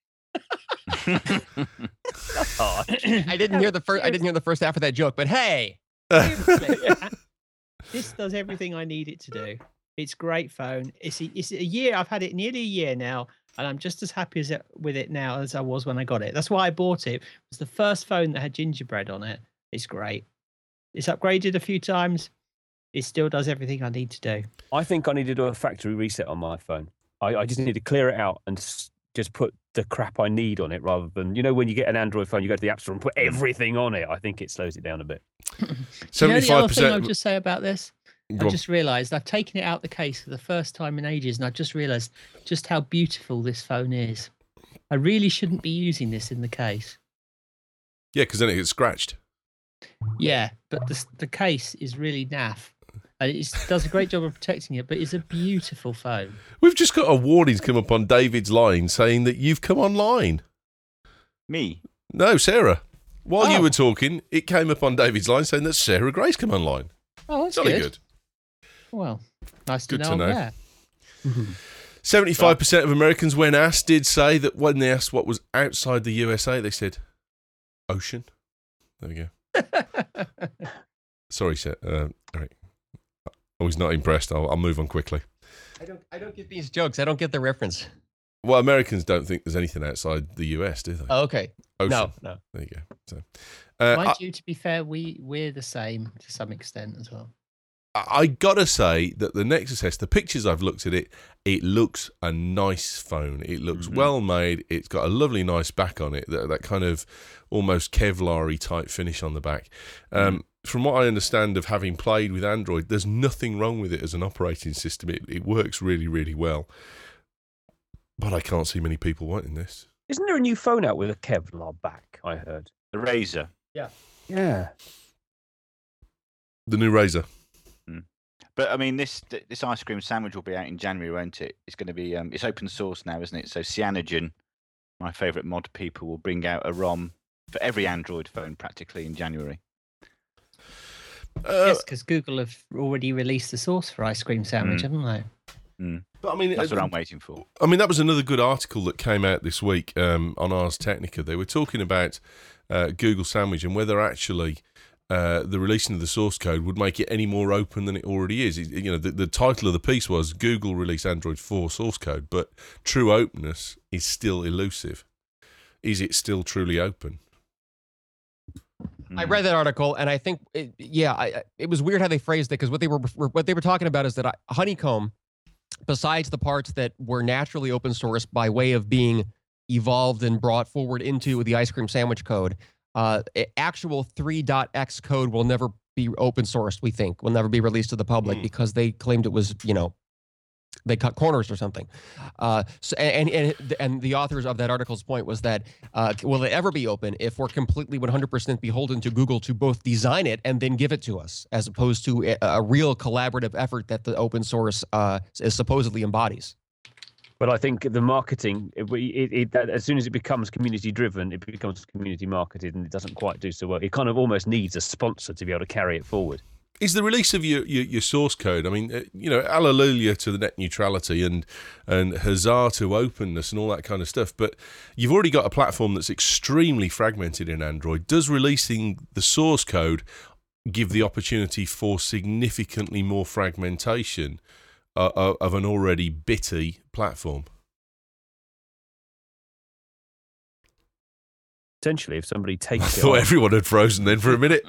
Speaker 5: I didn't hear the first. I didn't hear the first half of that joke, but hey,
Speaker 4: Seriously. This does everything I need it to do. It's a great phone. It's a, it's a year. I've had it nearly a year now, and I'm just as happy as it, with it now as I was when I got it. That's why I bought it. It was the first phone that had gingerbread on it. It's great. It's upgraded a few times. It still does everything I need to do.
Speaker 2: I think I need to do a factory reset on my phone. I, I just need to clear it out and s- just put the crap I need on it rather than, you know, when you get an Android phone, you go to the App Store and put everything on it. I think it slows it down a bit.
Speaker 4: You know the
Speaker 1: Seventy-five
Speaker 4: other thing I'll
Speaker 1: percent.
Speaker 4: just say about this? I just realised I've taken it out the case for the first time in ages, and I just realised just how beautiful this phone is. I really shouldn't be using this in the case.
Speaker 1: Yeah, because then it gets scratched.
Speaker 4: Yeah, but the the case is really naff, and it does a great job of protecting it. But it's a beautiful phone.
Speaker 1: We've just got a warning come up on David's line saying that you've come online.
Speaker 3: Me?
Speaker 1: No, Sarah. While you
Speaker 4: Oh.
Speaker 1: were talking, it came up on David's line saying that Sarah Gray's come online.
Speaker 4: Oh, that's
Speaker 1: Jolly
Speaker 4: good.
Speaker 1: good.
Speaker 4: Well, nice to
Speaker 1: Good
Speaker 4: know.
Speaker 1: to
Speaker 4: I'm
Speaker 1: know.
Speaker 4: there.
Speaker 1: Seventy-five percent of Americans, when asked, did say that when they asked what was outside the U S A, they said ocean. There we go. Sorry, Sarah. Uh, all right. I was not impressed. I'll, I'll move on quickly.
Speaker 5: I don't. I don't get these jokes. I don't get the reference.
Speaker 1: Well, Americans don't think there's anything outside the U S, do they?
Speaker 5: Oh, okay.
Speaker 1: Ocean.
Speaker 5: No, no.
Speaker 1: There you go. So, uh,
Speaker 4: Mind
Speaker 1: I,
Speaker 4: you, to be fair, we we're the same to some extent as well.
Speaker 1: I gotta say that the Nexus S, the pictures I've looked at it, it looks a nice phone. It looks
Speaker 3: Mhm.
Speaker 1: well made. It's got a lovely, nice back on it. That, that kind of almost Kevlar-y type finish on the back. Um, From what I understand of having played with Android, there's nothing wrong with it as an operating system. It, it works really, really well. But I can't see many people wanting this.
Speaker 2: Isn't there a new phone out with a Kevlar back? I heard.
Speaker 3: The Razor.
Speaker 2: Yeah.
Speaker 1: The new Razer.
Speaker 3: But I mean, this this ice cream sandwich will be out in January, won't it? It's going to be um, it's open source now, isn't it? So Cyanogen, my favourite mod people, will bring out a ROM for every Android phone practically in January.
Speaker 1: Uh,
Speaker 4: Yes, because Google have already released the source for ice cream sandwich,
Speaker 3: Mm.
Speaker 4: haven't they?
Speaker 1: but I mean,
Speaker 3: That's
Speaker 1: uh,
Speaker 3: what I'm waiting for.
Speaker 1: I mean, that was another good article that came out this week um, on Ars Technica. They were talking about uh, Google Sandwich and whether actually uh, the releasing of the source code would make it any more open than it already is. It- you know, the, the title of the piece was Google release Android four source code, but true openness is still elusive. Is it still truly open?
Speaker 5: I
Speaker 3: Mm.
Speaker 5: read that article, and I think, it, yeah, I, I- it was weird how they phrased it because what they were what they were talking about is that I, Honeycomb, besides the parts that were naturally open source by way of being evolved and brought forward into the ice cream sandwich code, Uh, actual three dot x code will never be open sourced, we think, will never be released to the public
Speaker 1: Mm.
Speaker 5: because they claimed it was, you know, they cut corners or something. Uh, so, and, and and the authors of that article's point was that uh, will it ever be open if we're completely one hundred percent beholden to Google to both design it and then give it to us, as opposed to a, a real collaborative effort that the open source uh, is supposedly embodies.
Speaker 2: But I think the marketing, it, it, it, as soon as it becomes community driven, it becomes community marketed, and it doesn't quite do so well. It kind of almost needs a sponsor to be able to carry it forward.
Speaker 1: Is the release of your, your, your source code, I mean, uh, you know, hallelujah to the net neutrality and and huzzah to openness and all that kind of stuff, but you've already got a platform that's extremely fragmented in Android. Does releasing the source code give the opportunity for significantly more fragmentation uh, of an already bitty platform?
Speaker 2: Potentially, if somebody
Speaker 1: I
Speaker 2: takes it
Speaker 1: thought
Speaker 2: on.
Speaker 1: everyone had frozen then for a minute.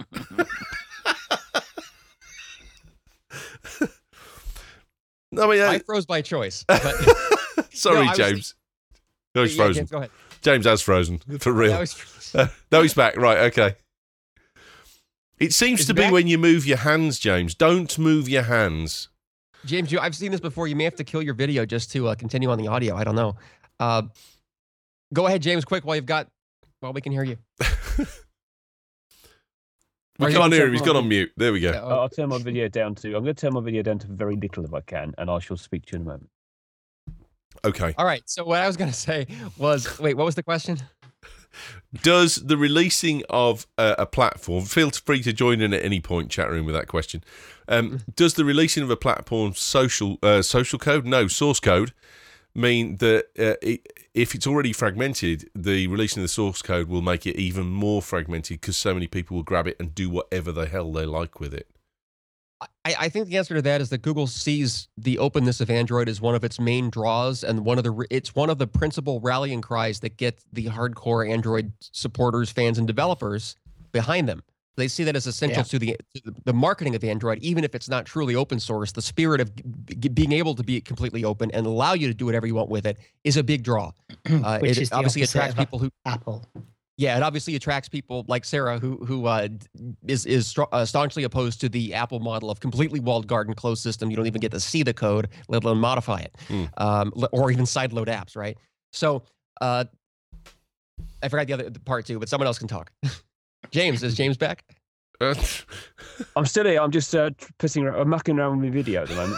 Speaker 1: I mean,
Speaker 5: I
Speaker 1: uh,
Speaker 5: froze by choice. But
Speaker 1: sorry,
Speaker 5: No, I was
Speaker 1: James. No, he's
Speaker 5: Yeah,
Speaker 1: frozen.
Speaker 5: James, go ahead.
Speaker 1: James has frozen for real.
Speaker 5: That was-
Speaker 1: Uh, no, he's back. Right, okay. It seems
Speaker 5: Is
Speaker 1: to
Speaker 5: he
Speaker 1: be
Speaker 5: back?
Speaker 1: when you move your hands, James. Don't move your hands.
Speaker 5: James, you, I've seen this before. You may have to kill your video just to uh, continue on the audio. I don't know. Uh, go ahead, James, quick while you've got, while we can hear you.
Speaker 1: We
Speaker 5: Are you
Speaker 1: can't
Speaker 5: on
Speaker 1: hear him. He's
Speaker 2: camera?
Speaker 1: gone on mute. There we go.
Speaker 5: Yeah,
Speaker 2: I'll I'll turn my video down to. I'm going to turn my video down to very little if I can, and I shall speak to you in a moment.
Speaker 1: Okay.
Speaker 5: All right. So what I was going to say was, wait, what was the question?
Speaker 1: Does the releasing of a, a platform, feel free to join in at any point, chat room, with that question. Um, does the releasing of a platform social uh, social code, no, source code, mean that uh, it, if it's already fragmented, the releasing of the source code will make it even more fragmented because so many people will grab it and do whatever the hell they like with it?
Speaker 5: I, I think the answer to that is that Google sees the openness of Android as one of its main draws, and one of the re- it's one of the principal rallying cries that get the hardcore Android supporters, fans, and developers behind them. They see that as essential
Speaker 4: Yeah.
Speaker 5: to the to the- the marketing of Android, even if it's not truly open source. The spirit of g- g- being able to be completely open and allow you to do whatever you want with it is a big draw. Uh,
Speaker 4: Which
Speaker 5: it
Speaker 4: is the
Speaker 5: obviously
Speaker 4: opposite
Speaker 5: attracts
Speaker 4: of
Speaker 5: people who
Speaker 4: Apple.
Speaker 5: yeah, it obviously attracts people like Sarah, who who uh, is is str- uh, staunchly opposed to the Apple model of completely walled garden closed system. You don't even get to see the code, let alone modify it,
Speaker 1: Mm.
Speaker 5: um, l- or even sideload apps, right? So uh, I forgot the other the part too, but someone else can talk. James, is James back?
Speaker 1: Uh,
Speaker 2: I'm still here. I'm just uh, pissing around, I'm mucking around with my video at the moment.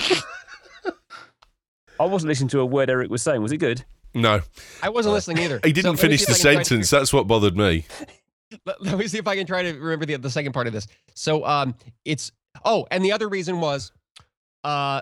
Speaker 2: I wasn't listening to a word Eric was saying. Was it good?
Speaker 1: no,
Speaker 5: I wasn't listening either.
Speaker 1: he
Speaker 5: So
Speaker 1: didn't
Speaker 5: let me
Speaker 1: finish
Speaker 5: see
Speaker 1: the
Speaker 5: if I can try to-
Speaker 1: sentence. That's what bothered me.
Speaker 5: let, let me see if I can try to remember the the second part of this. So um, it's oh, and the other reason was, uh,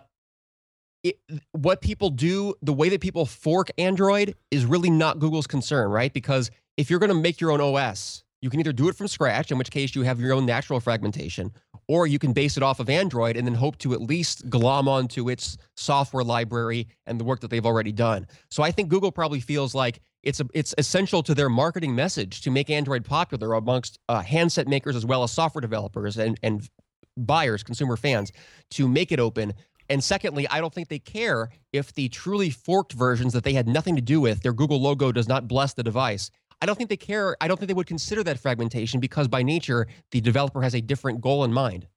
Speaker 5: it, what people do, the way that people fork Android is really not Google's concern, right? Because if you're going to make your own O S, you can either do it from scratch, in which case you have your own natural fragmentation, or you can base it off of Android and then hope to at least glom onto its software library and the work that they've already done. So I think Google probably feels like it's a, it's essential to their marketing message to make Android popular amongst uh, handset makers as well as software developers and, and buyers, consumer fans, to make it open. And secondly, I don't think they care if the truly forked versions that they had nothing to do with, their Google logo does not bless the device. I don't think they care. I don't think they would consider that fragmentation because by nature, the developer has a different goal in mind.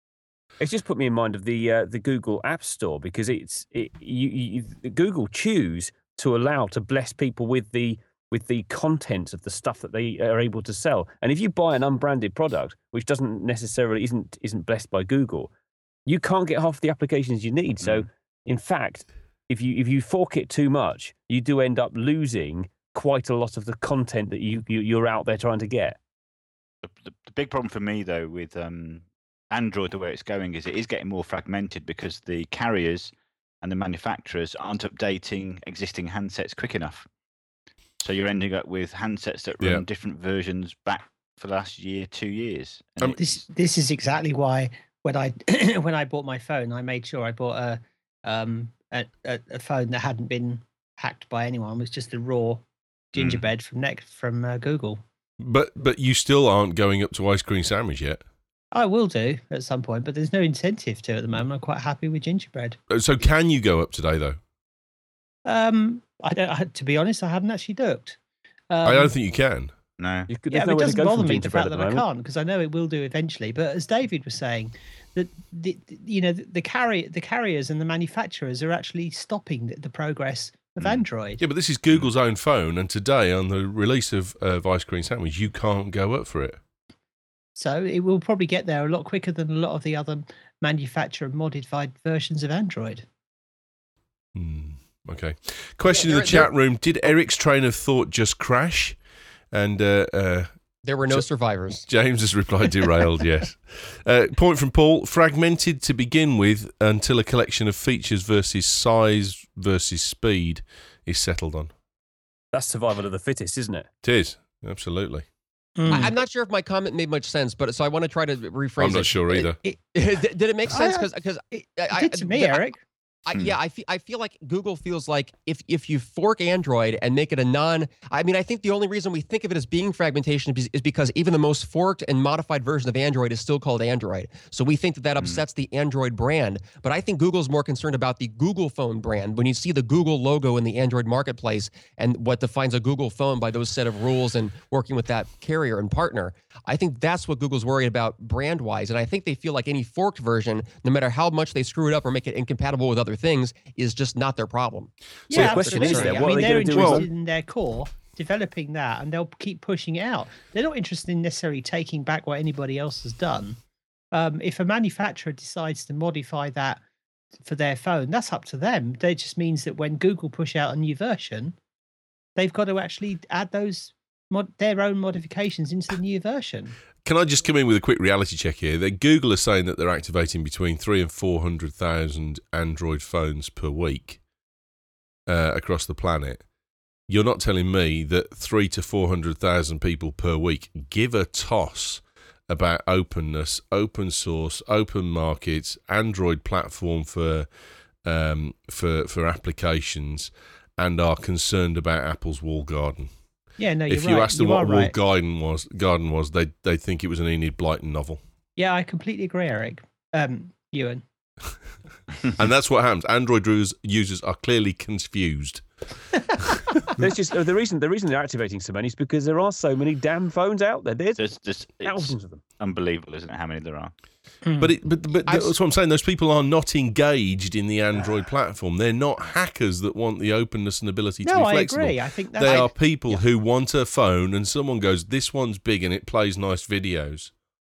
Speaker 2: It's just put me in mind of the uh, the Google App Store, because it's it, you, you, Google choose to allow to bless people with the with the content of the stuff that they are able to sell. And if you buy an unbranded product, which doesn't necessarily isn't isn't blessed by Google, you can't get half the applications you need. So, in fact, if you if you fork it too much, you do end up losing quite a lot of the content that you, you you're out there trying to get.
Speaker 3: The, the, the big problem for me, though, with um, Android, the way it's going, is it is getting more fragmented because the carriers and the manufacturers aren't updating existing handsets quick enough. So you're ending up with handsets that run
Speaker 1: Yeah.
Speaker 3: different versions back for the last year, two years. And
Speaker 1: Um,
Speaker 3: it-
Speaker 4: This this is exactly why when I when I bought my phone, I made sure I bought a um a, a, a phone that hadn't been hacked by anyone. It was just the raw gingerbread from next from uh, Google.
Speaker 1: But but you still aren't going up to ice cream sandwich yet.
Speaker 4: I will do at some point, but there's no incentive to at the moment. I'm quite happy with gingerbread.
Speaker 1: Uh, So can you go up today though?
Speaker 4: Um, I don't. I, to be honest, I haven't actually looked. Um,
Speaker 1: I don't think you can.
Speaker 3: No.
Speaker 2: You could,
Speaker 4: Yeah,
Speaker 2: there's
Speaker 4: but it
Speaker 2: nowhere to
Speaker 4: doesn't
Speaker 2: go
Speaker 4: bother
Speaker 2: from
Speaker 4: me the
Speaker 2: gingerbread
Speaker 4: fact
Speaker 2: at
Speaker 4: that
Speaker 2: the
Speaker 4: I
Speaker 2: moment.
Speaker 4: can't, because I know it will do eventually. But as David was saying, that the, the you know the, the carrier the carriers and the manufacturers are actually stopping the, the progress of
Speaker 3: Mm.
Speaker 4: Android.
Speaker 1: Yeah, but this is Google's own phone, and today on the release of uh, Ice Cream Sandwich, you can't go up for it.
Speaker 4: So it will probably get there a lot quicker than a lot of the other manufacturer modified versions of Android.
Speaker 1: Hmm. Okay. Question
Speaker 5: Yeah,
Speaker 1: in the
Speaker 5: there-
Speaker 1: chat room: did Eric's train of thought just crash? And uh, uh,
Speaker 5: There were no
Speaker 1: So-
Speaker 5: survivors.
Speaker 1: James has replied derailed, yes. Uh, point from Paul, fragmented to begin with until a collection of features versus size versus speed is settled on.
Speaker 2: That's survival of the fittest, isn't it?
Speaker 1: It is, absolutely.
Speaker 4: Mm.
Speaker 5: I, I'm not sure if my comment made much sense, but so I want to try to rephrase
Speaker 1: I'm not
Speaker 5: it.
Speaker 1: sure either.
Speaker 5: It- did it make sense?
Speaker 4: I-
Speaker 5: Because because
Speaker 4: It did to me, Eric.
Speaker 5: I,
Speaker 3: Hmm.
Speaker 5: yeah, I feel I feel like Google feels like if if you fork Android and make it a non, I mean, I think the only reason we think of it as being fragmentation is, is because even the most forked and modified version of Android is still called Android. So we think that that
Speaker 3: Hmm.
Speaker 5: upsets the Android brand. But I think Google's more concerned about the Google phone brand. When you see the Google logo in the Android marketplace and what defines a Google phone by those set of rules and working with that carrier and partner, I think that's what Google's worried about brand wise. And I think they feel like any forked version, no matter how much they screw it up or make it incompatible with other things, is just not their problem.
Speaker 2: So
Speaker 4: Yeah,
Speaker 2: the question is
Speaker 4: absolutely.
Speaker 2: then,
Speaker 4: I
Speaker 2: what are
Speaker 4: mean,
Speaker 2: they
Speaker 4: they're
Speaker 2: gonna do with
Speaker 4: interested
Speaker 1: them?
Speaker 4: in their core, developing that, and they'll keep pushing it out. They're not interested in necessarily taking back what anybody else has done. Um, if a manufacturer decides to modify that for their phone, that's up to them. That just means that when Google push out a new version, they've got to actually add those mod- their own modifications into the new version.
Speaker 1: Can I just come in with a quick reality check here? That Google is saying that they're activating between three and four hundred thousand Android phones per week uh, across the planet. You're not telling me that three to four hundred thousand people per week give a toss about openness, open source, open markets, Android platform for um, for for applications, and are concerned about Apple's walled garden.
Speaker 4: Yeah, no, you're
Speaker 1: If
Speaker 4: right.
Speaker 1: you asked them
Speaker 4: you
Speaker 1: what
Speaker 4: are
Speaker 1: a walled
Speaker 4: right.
Speaker 1: garden was, garden was, they they think it was an Enid Blyton novel,
Speaker 4: Yeah, I completely agree, Eric. Um, Ewan.
Speaker 1: and that's what happens. Android users- users are clearly confused.
Speaker 2: There's just uh, the reason the reason they're activating so many is because there are so many damn phones out there. There's
Speaker 3: There's just it's
Speaker 2: thousands of them.
Speaker 3: unbelievable, isn't it? How many there are?
Speaker 1: But it, but but
Speaker 5: I've-
Speaker 1: that's what I'm saying. Those people are not engaged in the Android platform. They're not hackers that want the openness and ability to
Speaker 4: No,
Speaker 1: be
Speaker 4: I
Speaker 1: flexible.
Speaker 4: agree. I think that's
Speaker 1: They are people who want a phone, and someone goes, "This one's big and it plays nice videos."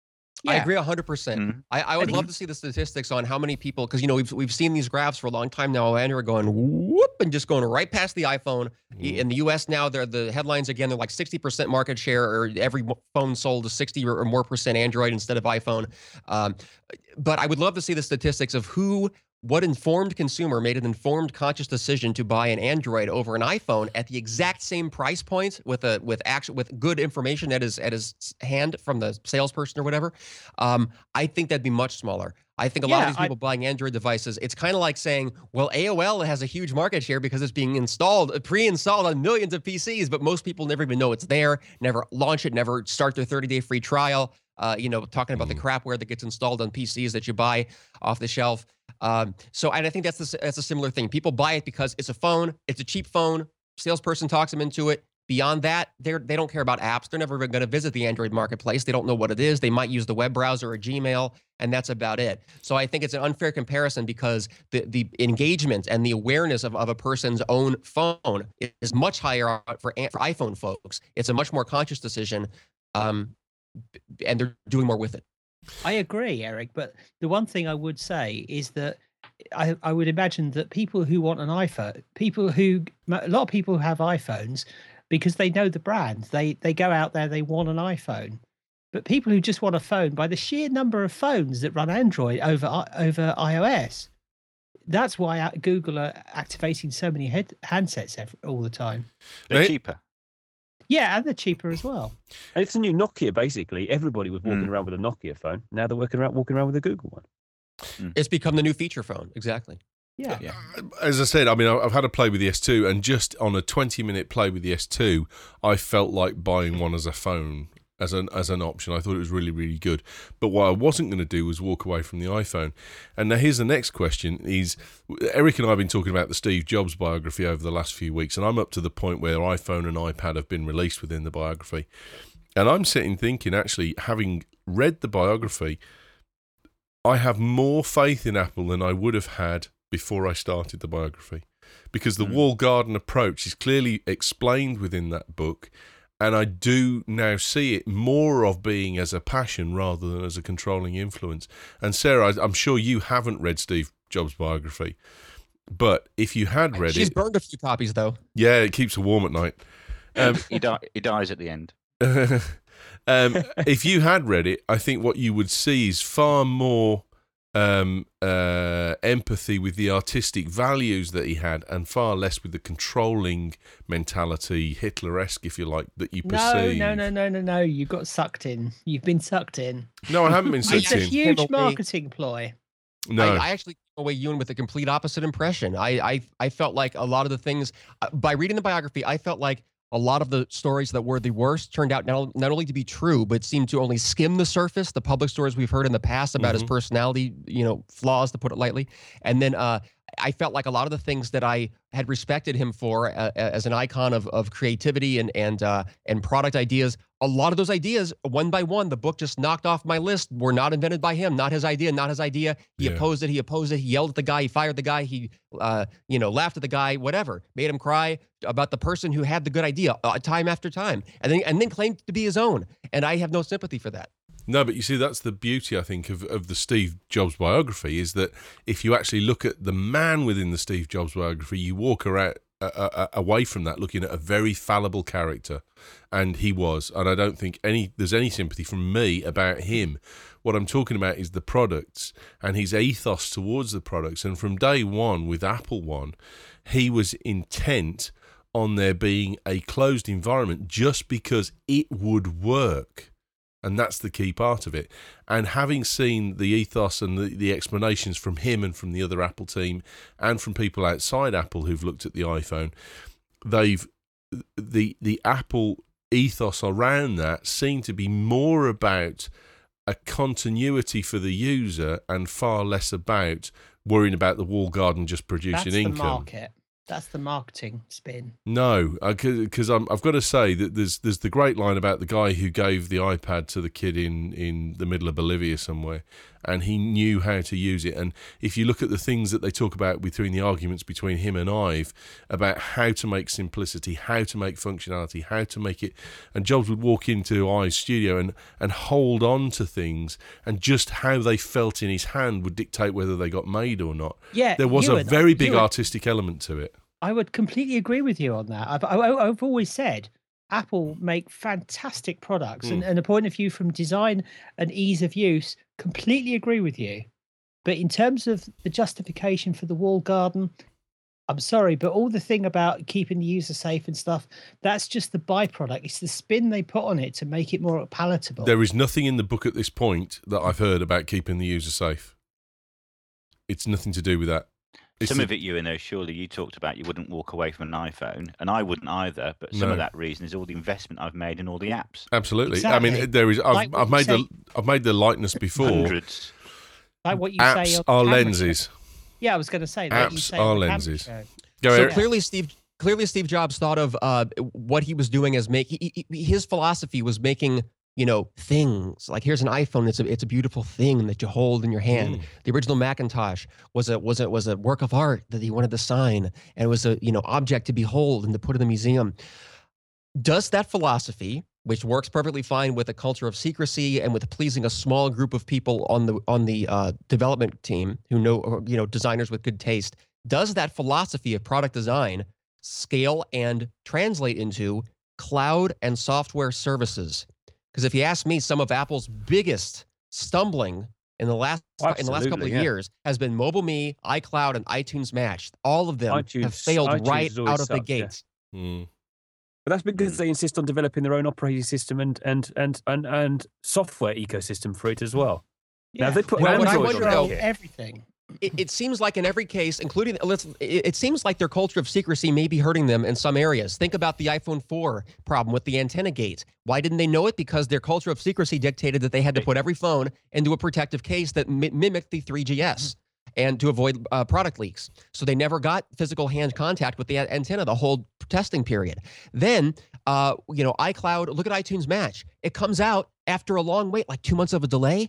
Speaker 5: I
Speaker 4: Yeah.
Speaker 5: agree one hundred percent.
Speaker 3: Mhm.
Speaker 5: I, I would love to see the statistics on how many people, because you know we've we've seen these graphs for a long time now. Android going whoop and just going right past the iPhone. In the U S now, they're the headlines again. They're like sixty percent market share, or every mo- phone sold is sixty or more percent Android instead of iPhone. Um, but I would love to see the statistics of who, what informed consumer made an informed, conscious decision to buy an Android over an iPhone at the exact same price point with a with action with good information at his at his hand from the salesperson or whatever. Um, I think that'd be much smaller. I think a lot
Speaker 4: Yeah,
Speaker 5: of these
Speaker 4: I-
Speaker 5: people buying Android devices, it's kind of like saying, well, A O L has a huge market share because it's being installed, pre-installed on millions of P Cs, but most people never even know it's there, never launch it, never start their thirty-day free trial. Uh, you know, talking about the crapware that gets installed on P Cs that you buy off the shelf. Um, so, and I think that's the, that's a similar thing. People buy it because it's a phone, it's a cheap phone. Salesperson talks them into it. Beyond that, they're they don't care about apps. They're never going to visit the Android marketplace. They don't know what it is. They might use the web browser or Gmail, and that's about it. So I think it's an unfair comparison because the the engagement and the awareness of, of a person's own phone is much higher for for iPhone folks. It's a much more conscious decision, um, and they're doing more with it.
Speaker 4: I agree, Eric. But the one thing I would say is that I, I would imagine that people who want an iPhone, people who, a lot of people who have iPhones because they know the brand, they they go out there, they want an iPhone. But people who just want a phone, by the sheer number of phones that run Android over i- over iOS, that's why uh, Google are activating so many head, handsets every, all the time.
Speaker 3: They're
Speaker 1: Right.
Speaker 3: cheaper.
Speaker 4: Yeah, and they're cheaper as well.
Speaker 2: And it's a new Nokia, basically. Everybody was walking
Speaker 3: Mm.
Speaker 2: around with a Nokia phone. Now they're working around, walking around with a Google one.
Speaker 5: It's become the new feature phone. Exactly.
Speaker 4: Yeah.
Speaker 3: Yeah.
Speaker 1: As I said, I mean, I- I've had a play with the S two, and just on a twenty-minute play with the S two, I felt like buying one as a phone as an as an option. I thought it was really, really good. But what I wasn't going to do was walk away from the iPhone. And now here's the next question is, Eric and I have been talking about the Steve Jobs biography over the last few weeks, and I'm up to the point where iPhone and iPad have been released within the biography. And I'm sitting thinking, actually, having read the biography, I have more faith in Apple than I would have had before I started the biography. Because the mm. walled garden approach is clearly explained within that book, and I do now see it more of being as a passion rather than as a controlling influence. And Sarah, I, I'm sure you haven't read Steve Jobs' biography, but if you had read
Speaker 5: She's
Speaker 1: it... She's
Speaker 5: burned a few copies, though.
Speaker 1: Yeah, it keeps her warm at night. Um,
Speaker 3: he, di- he dies at the end.
Speaker 1: um, if you had read it, I think what you would see is far more um, uh, empathy with the artistic values that he had, and far less with the controlling mentality, Hitler-esque, if you like, that you perceive.
Speaker 4: No, no, no, no, no, no. You got sucked in. You've been sucked in.
Speaker 1: No, I haven't been sucked
Speaker 4: it's a
Speaker 1: in.
Speaker 4: huge marketing ploy.
Speaker 1: No,
Speaker 5: I, I actually came away, Ewan, with a complete opposite impression. I, I, I felt like a lot of the things, uh, by reading the biography, I felt like a lot of the stories that were the worst turned out not, not only to be true, but seemed to only skim the surface, the public stories we've heard in the past about mm-hmm. his personality, you know, flaws, to put it lightly. And then uh, I felt like a lot of the things that I had respected him for uh, as an icon of, of creativity and and uh, and product ideas, a lot of those ideas, one by one, the book just knocked off my list, were not invented by him, not his idea, not his idea. He yeah. opposed it, he opposed it, he yelled at the guy, he fired the guy, he, uh, you know, laughed at the guy, whatever, made him cry about the person who had the good idea uh, time after time, and then and then claimed to be his own. And I have no sympathy for that.
Speaker 1: No, but you see, that's the beauty, I think, of, of the Steve Jobs biography, is that if you actually look at the man within the Steve Jobs biography, you walk around, uh, uh, away from that looking at a very fallible character, and he was. And I don't think any there's any sympathy from me about him. What I'm talking about is the products and his ethos towards the products. And from day one with Apple One, he was intent on there being a closed environment just because it would work. And that's the key part of it. And having seen the ethos and the, the explanations from him and from the other Apple team and from people outside Apple who've looked at the iPhone, they've the the Apple ethos around that seemed to be more about a continuity for the user and far less about worrying about the walled garden just producing
Speaker 4: That's
Speaker 1: income.
Speaker 4: The market. That's the marketing spin. No,
Speaker 1: because I've got to say that there's there's the great line about the guy who gave the iPad to the kid in, in the middle of Bolivia somewhere, and he knew how to use it. And if you look at the things that they talk about between the arguments between him and Ive about how to make simplicity, how to make functionality, how to make it, and Jobs would walk into Ive's studio and, and hold on to things, and just how they felt in his hand would dictate whether they got made or not.
Speaker 4: Yeah,
Speaker 1: there was a
Speaker 4: would,
Speaker 1: very big
Speaker 4: would.
Speaker 1: artistic element to it.
Speaker 4: I would completely agree with you on that. I've, I, I've always said Apple make fantastic products, mm. and, and the point of view from design and ease of use, completely agree with you. But in terms of the justification for the walled garden, I'm sorry, but all the thing about keeping the user safe and stuff, that's just the byproduct. It's the spin they put on it to make it more palatable.
Speaker 1: There is nothing in the book at this point that I've heard about keeping the user safe. It's nothing to do with that. It's
Speaker 3: Some
Speaker 1: the,
Speaker 3: of it, you know, surely you talked about you wouldn't walk away from an iPhone, and I wouldn't either. But some
Speaker 1: no.
Speaker 3: of that reason is all the investment I've made in all the apps.
Speaker 1: Absolutely.
Speaker 4: Exactly.
Speaker 1: I mean, there is. I've,
Speaker 4: like
Speaker 1: I've made the I've made the likeness before.
Speaker 3: Hundreds.
Speaker 4: Like what you
Speaker 1: apps
Speaker 4: say.
Speaker 1: are
Speaker 4: camera
Speaker 1: lenses.
Speaker 4: show. Yeah, I was going to say that.
Speaker 1: Apps
Speaker 4: you say
Speaker 1: are
Speaker 4: on the
Speaker 1: lenses.
Speaker 4: camera show.
Speaker 1: Go
Speaker 5: so
Speaker 1: Eric.
Speaker 5: clearly, Steve. Clearly, Steve Jobs thought of uh, what he was doing as making. His philosophy was making, you know, things like, here's an iPhone. It's a it's a beautiful thing that you hold in your hand. Mm. The original Macintosh was a was a was a work of art that he wanted to sign, and it was a you know object to behold and to put in the museum. Does that philosophy, which works perfectly fine with a culture of secrecy and with pleasing a small group of people on the on the uh, development team who know you know designers with good taste, does that philosophy of product design scale and translate into cloud and software services? Because if you ask me, some of Apple's biggest stumbling in the last
Speaker 2: Absolutely,
Speaker 5: in the last couple
Speaker 2: yeah.
Speaker 5: of years has been MobileMe, iCloud, and iTunes Match. All of them
Speaker 2: iTunes,
Speaker 5: have failed
Speaker 2: iTunes
Speaker 5: right
Speaker 2: has always
Speaker 5: out of the
Speaker 2: sucked, yeah.
Speaker 5: gates.
Speaker 1: Mm.
Speaker 2: But that's because they insist on developing their own operating system and and and and, and software ecosystem for it as well.
Speaker 4: Yeah.
Speaker 2: Now they put
Speaker 5: Well, what I
Speaker 2: Android
Speaker 5: wonder
Speaker 2: on
Speaker 5: though-
Speaker 2: it.
Speaker 4: everything.
Speaker 5: it, it seems like in every case, including let's, it, it seems like their culture of secrecy may be hurting them in some areas. Think about the iPhone four problem with the antenna gate. Why didn't they know it? Because their culture of secrecy dictated that they had to put every phone into a protective case that mi- mimicked the three G S. And to avoid uh, product leaks. So they never got physical hand contact with the a- antenna the whole testing period. Then, uh, you know, iCloud, look at iTunes Match. It comes out after a long wait, like two months of a delay,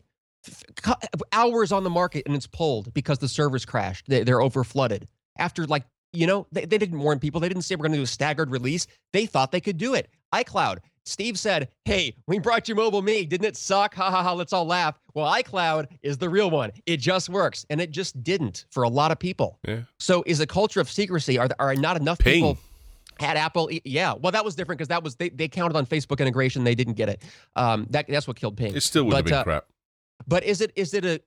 Speaker 5: F- hours on the market, and it's pulled because the servers crashed. They, they're over flooded. After like, you know, they, they didn't warn people. They didn't say we're going to do a staggered release. They thought they could do it. iCloud. Steve said, hey, we brought you Mobile Me. Didn't it suck? Ha ha ha, let's all laugh. Well, iCloud is the real one. It just works. And it just didn't for a lot of people.
Speaker 1: Yeah.
Speaker 5: So is a culture of secrecy, are, are not enough
Speaker 1: Ping.
Speaker 5: people at Apple? Yeah. Well, that was different because that was, they, they counted on Facebook integration. They didn't get it. Um, that, that's what killed Ping.
Speaker 1: It still would have
Speaker 5: But,
Speaker 1: been
Speaker 5: uh,
Speaker 1: crap.
Speaker 5: But is it is it a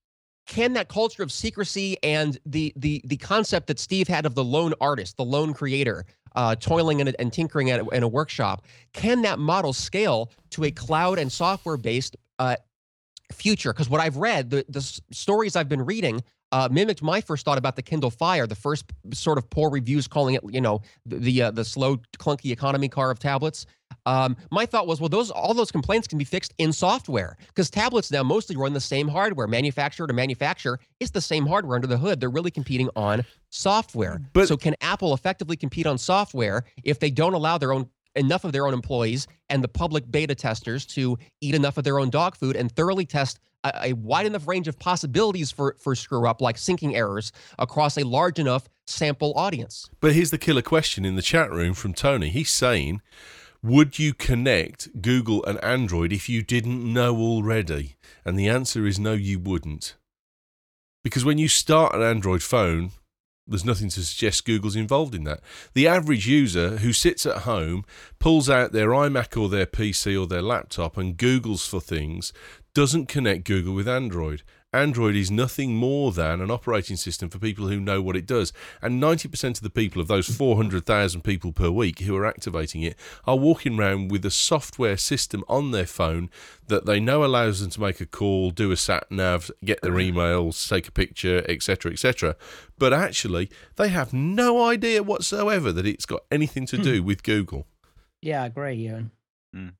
Speaker 5: can that culture of secrecy and the the the concept that Steve had of the lone artist, the lone creator, uh, toiling in a, and tinkering at, in a workshop, can that model scale to a cloud and software based uh, future? Because what I've read, the the s- stories I've been reading. Uh, mimicked my first thought about the Kindle Fire, the first sort of poor reviews calling it, you know, the the, uh, the slow, clunky economy car of tablets. Um, my thought was, well, those all those complaints can be fixed in software because tablets now mostly run the same hardware. Manufacturer to manufacturer, it's the same hardware under the hood. They're really competing on software.
Speaker 1: But-
Speaker 5: so can Apple effectively compete on software if they don't allow their own enough of their own employees and the public beta testers to eat enough of their own dog food and thoroughly test a, a wide enough range of possibilities for for screw up like syncing errors across a large enough sample audience?
Speaker 1: But here's the killer question in the chat room from Tony. He's saying, would you connect Google and Android if you didn't know already? And the answer is no, you wouldn't. Because when you start an Android phone, there's nothing to suggest Google's involved in that. The average user who sits at home, pulls out their iMac or their P C or their laptop and Googles for things, doesn't connect Google with Android. Android is nothing more than an operating system for people who know what it does. And ninety percent of the people, of those four hundred thousand people per week who are activating it, are walking around with a software system on their phone that they know allows them to make a call, do a sat nav, get their emails, take a picture, et cetera, et cetera. But actually, they have no idea whatsoever that it's got anything to do with Google.
Speaker 4: Yeah, I agree, Ewan.
Speaker 3: Mm.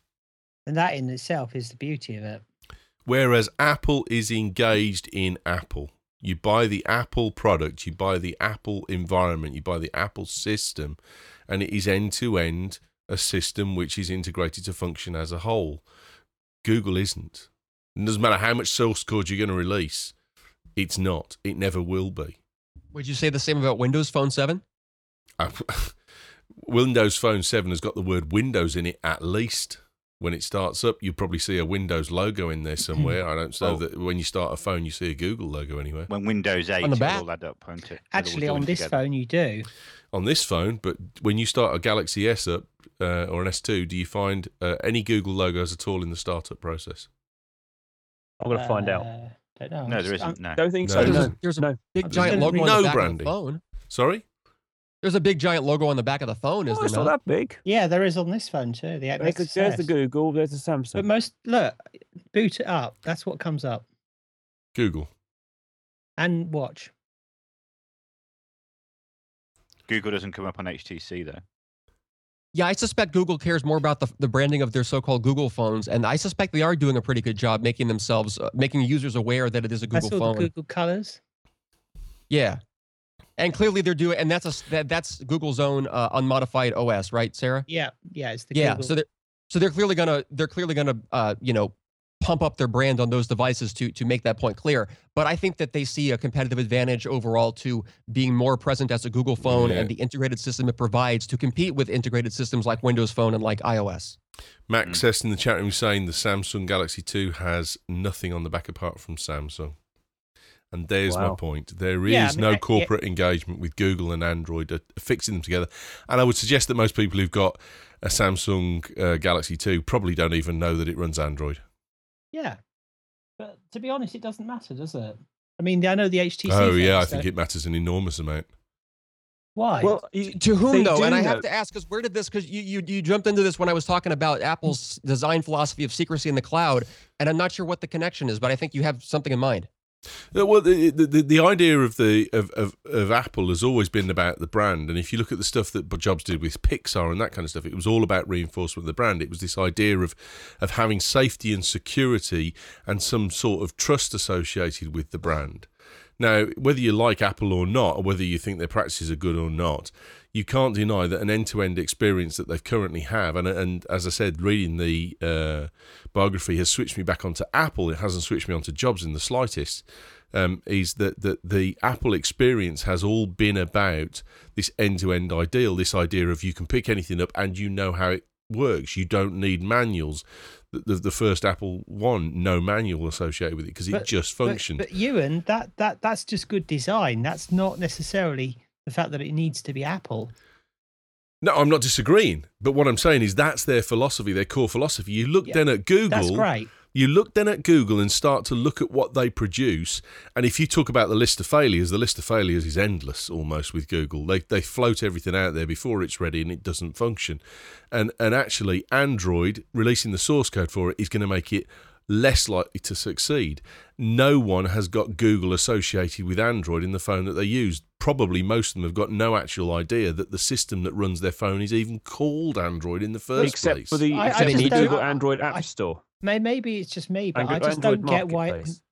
Speaker 4: And that in itself is the beauty of it.
Speaker 1: Whereas Apple is engaged in Apple. You buy the Apple product, you buy the Apple environment, you buy the Apple system, and it is end-to-end a system which is integrated to function as a whole. Google isn't. It doesn't matter how much source code you're going to release. It's not. It never will be.
Speaker 5: Would you say the same about Windows Phone seven?
Speaker 1: Windows Phone seven has got the word Windows in it at least. When it starts up, you'll probably see a Windows logo in there somewhere. I don't know
Speaker 3: Oh.
Speaker 1: that when you start a phone, you see a Google logo anywhere.
Speaker 3: When Windows eight,
Speaker 5: On the
Speaker 3: it'll
Speaker 5: back.
Speaker 3: all add up, won't it? It'll all
Speaker 4: Actually,
Speaker 3: join
Speaker 4: on this
Speaker 3: together.
Speaker 4: phone, you do.
Speaker 1: On this phone, but when you start a Galaxy S up uh, or an S two, do you find uh, any Google logos at all in the startup process?
Speaker 2: I'm going to find out.
Speaker 4: Uh, Don't know.
Speaker 3: No, there
Speaker 4: Just-
Speaker 3: isn't. No.
Speaker 2: Don't think
Speaker 1: No,
Speaker 2: so.
Speaker 1: there's
Speaker 2: No.
Speaker 1: a-
Speaker 5: There's a
Speaker 2: no.
Speaker 5: big
Speaker 1: There's
Speaker 5: giant
Speaker 1: no
Speaker 5: logo on the back
Speaker 1: branding.
Speaker 5: of the phone.
Speaker 1: Sorry?
Speaker 5: There's a big giant logo on the back of the phone, is
Speaker 2: Oh,
Speaker 5: there
Speaker 2: it's not
Speaker 5: not?
Speaker 2: that big.
Speaker 4: Yeah, there is on this phone too. The
Speaker 2: There's
Speaker 4: X
Speaker 2: the, there's the
Speaker 4: S.
Speaker 2: Google, there's the Samsung.
Speaker 4: But most look, boot it up. That's what comes up.
Speaker 1: Google.
Speaker 4: And watch.
Speaker 3: Google doesn't come up on H T C though.
Speaker 5: Yeah, I suspect Google cares more about the, the branding of their so-called Google phones, and I suspect they are doing a pretty good job making themselves, uh, making users aware that it is a Google
Speaker 4: That's all
Speaker 5: phone.
Speaker 4: the Google colors.
Speaker 5: Yeah, and clearly they're doing, and that's a s- that, that's Google's own uh, unmodified O S, right, Sarah?
Speaker 4: Yeah, yeah, it's the
Speaker 5: Yeah,
Speaker 4: Google.
Speaker 5: so they're so they're clearly gonna they're clearly gonna uh, you know pump up their brand on those devices to to make that point clear. But I think that they see a competitive advantage overall to being more present as a Google phone
Speaker 1: Yeah.
Speaker 5: and the integrated system it provides to compete with integrated systems like Windows Phone and like iOS.
Speaker 1: Max
Speaker 3: Mm.
Speaker 1: says in the chat room saying the Samsung Galaxy two has nothing on the back apart from Samsung. And there's my
Speaker 2: Wow.
Speaker 1: point. There is
Speaker 4: Yeah, I mean,
Speaker 1: no
Speaker 4: I- yeah.
Speaker 1: corporate engagement with Google and Android at fixing them together. And I would suggest that most people who've got a Samsung uh, Galaxy two probably don't even know that it runs Android.
Speaker 4: Yeah. But to be honest, it doesn't matter, does it? I mean, I know the H T C.
Speaker 1: Oh, yeah, I
Speaker 4: folks,
Speaker 1: think
Speaker 4: so-
Speaker 1: it matters an enormous amount.
Speaker 4: Why?
Speaker 2: well, you,
Speaker 5: To whom
Speaker 2: They
Speaker 5: though?
Speaker 2: do
Speaker 5: And I
Speaker 2: know-
Speaker 5: have to ask because where did this? Because you, you you jumped into this when I was talking about Apple's design philosophy of secrecy in the cloud, and I'm not sure what the connection is, but I think you have something in mind.
Speaker 1: Uh, Well, the, the the idea of the of, of, of Apple has always been about the brand, and if you look at the stuff that Jobs did with Pixar and that kind of stuff, it was all about reinforcement of the brand. It was this idea of of having safety and security and some sort of trust associated with the brand. Now, whether you like Apple or not, or whether you think their practices are good or not, you can't deny that an end-to-end experience that they currently have, and and as I said, reading the uh, biography has switched me back onto Apple. It hasn't switched me onto Jobs in the slightest. Um, is that, that the Apple experience has all been about this end-to-end ideal, this idea of you can pick anything up and you know how it works. You don't need manuals. The, the, the first Apple one, no manual associated with it because it
Speaker 4: But-
Speaker 1: just
Speaker 4: But,
Speaker 1: functioned.
Speaker 4: but Ewan, that that that's just good design. That's not necessarily the fact that it needs to be Apple.
Speaker 1: No, I'm not disagreeing, but what I'm saying is that's their philosophy, their core philosophy. You look
Speaker 4: Yeah,
Speaker 1: then at Google.
Speaker 4: That's great.
Speaker 1: You look then at Google and start to look at what they produce, and if you talk about the list of failures, the list of failures is endless almost with Google. They they float everything out there before it's ready and it doesn't function. And and actually Android releasing the source code for it is going to make it less likely to succeed. No one has got Google associated with Android in the phone that they use. Probably most of them have got no actual idea that the system that runs their phone is even called Android in the first
Speaker 2: except
Speaker 1: place.
Speaker 2: for the
Speaker 4: I- I
Speaker 2: except
Speaker 5: just
Speaker 2: for the
Speaker 5: don't-
Speaker 2: Google
Speaker 4: I-
Speaker 2: Android App
Speaker 4: I-
Speaker 2: Store.
Speaker 4: May- Maybe it's just me, but
Speaker 2: Android-
Speaker 4: I just
Speaker 2: Android
Speaker 4: don't get why. It,
Speaker 2: Marketplace.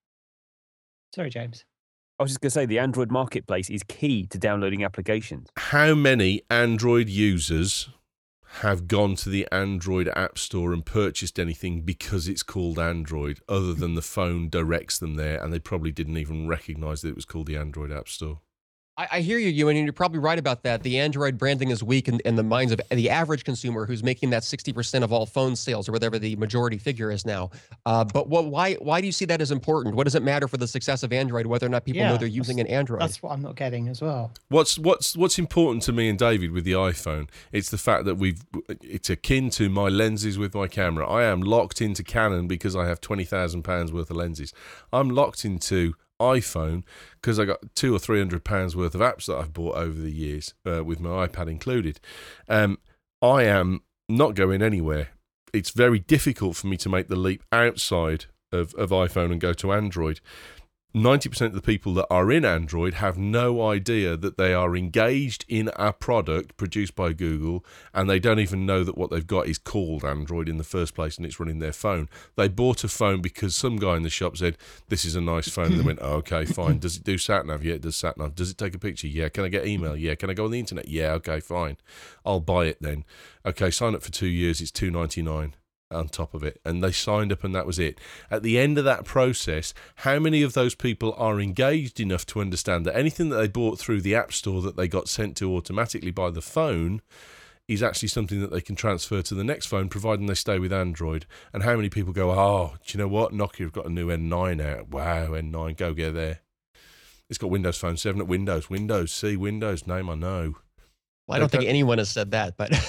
Speaker 4: sorry, James.
Speaker 2: I was just going to say the Android Marketplace is key to downloading applications.
Speaker 1: How many Android users have gone to the Android App Store and purchased anything because it's called Android, other than the phone directs them there, and they probably didn't even recognize that it was called the Android App Store?
Speaker 5: I, I hear you, Ewan, and you're probably right about that. The Android branding is weak in, in the minds of the average consumer who's making that sixty percent of all phone sales or whatever the majority figure is now. Uh, but what, why why do you see that as important? What does it matter for the success of Android, whether or not people
Speaker 4: Yeah,
Speaker 5: know they're using an Android?
Speaker 4: That's what I'm not getting as well.
Speaker 1: What's what's what's important to me and David with the iPhone? It's the fact that we've it's akin to my lenses with my camera. I am locked into Canon because I have twenty thousand pounds worth of lenses. I'm locked into iPhone because I got two or three hundred pounds worth of apps that I've bought over the years, uh, with my iPad included. Um, I am not going anywhere. It's very difficult for me to make the leap outside of, of iPhone and go to Android. ninety percent of the people that are in Android have no idea that they are engaged in a product produced by Google, and they don't even know that what they've got is called Android in the first place and it's running their phone. They bought a phone because some guy in the shop said, this is a nice phone, and they went, oh, okay, fine. Does it do sat-nav? Yeah, it does sat-nav. Does it take a picture? Yeah. Can I get email? Yeah. Can I go on the internet? Yeah, okay, fine. I'll buy it then. Okay, sign up for two years. It's two ninety-nine on top of it, and they signed up and that was it. At the end of that process, how many of those people are engaged enough to understand that anything that they bought through the App Store that they got sent to automatically by the phone is actually something that they can transfer to the next phone, providing they stay with Android? And how many people go, oh, do you know what, Nokia have got a new N nine out, wow, N nine, go get there. It's got Windows Phone seven at Windows, Windows C, Windows, name I know.
Speaker 5: Well, I don't think anyone has said that, but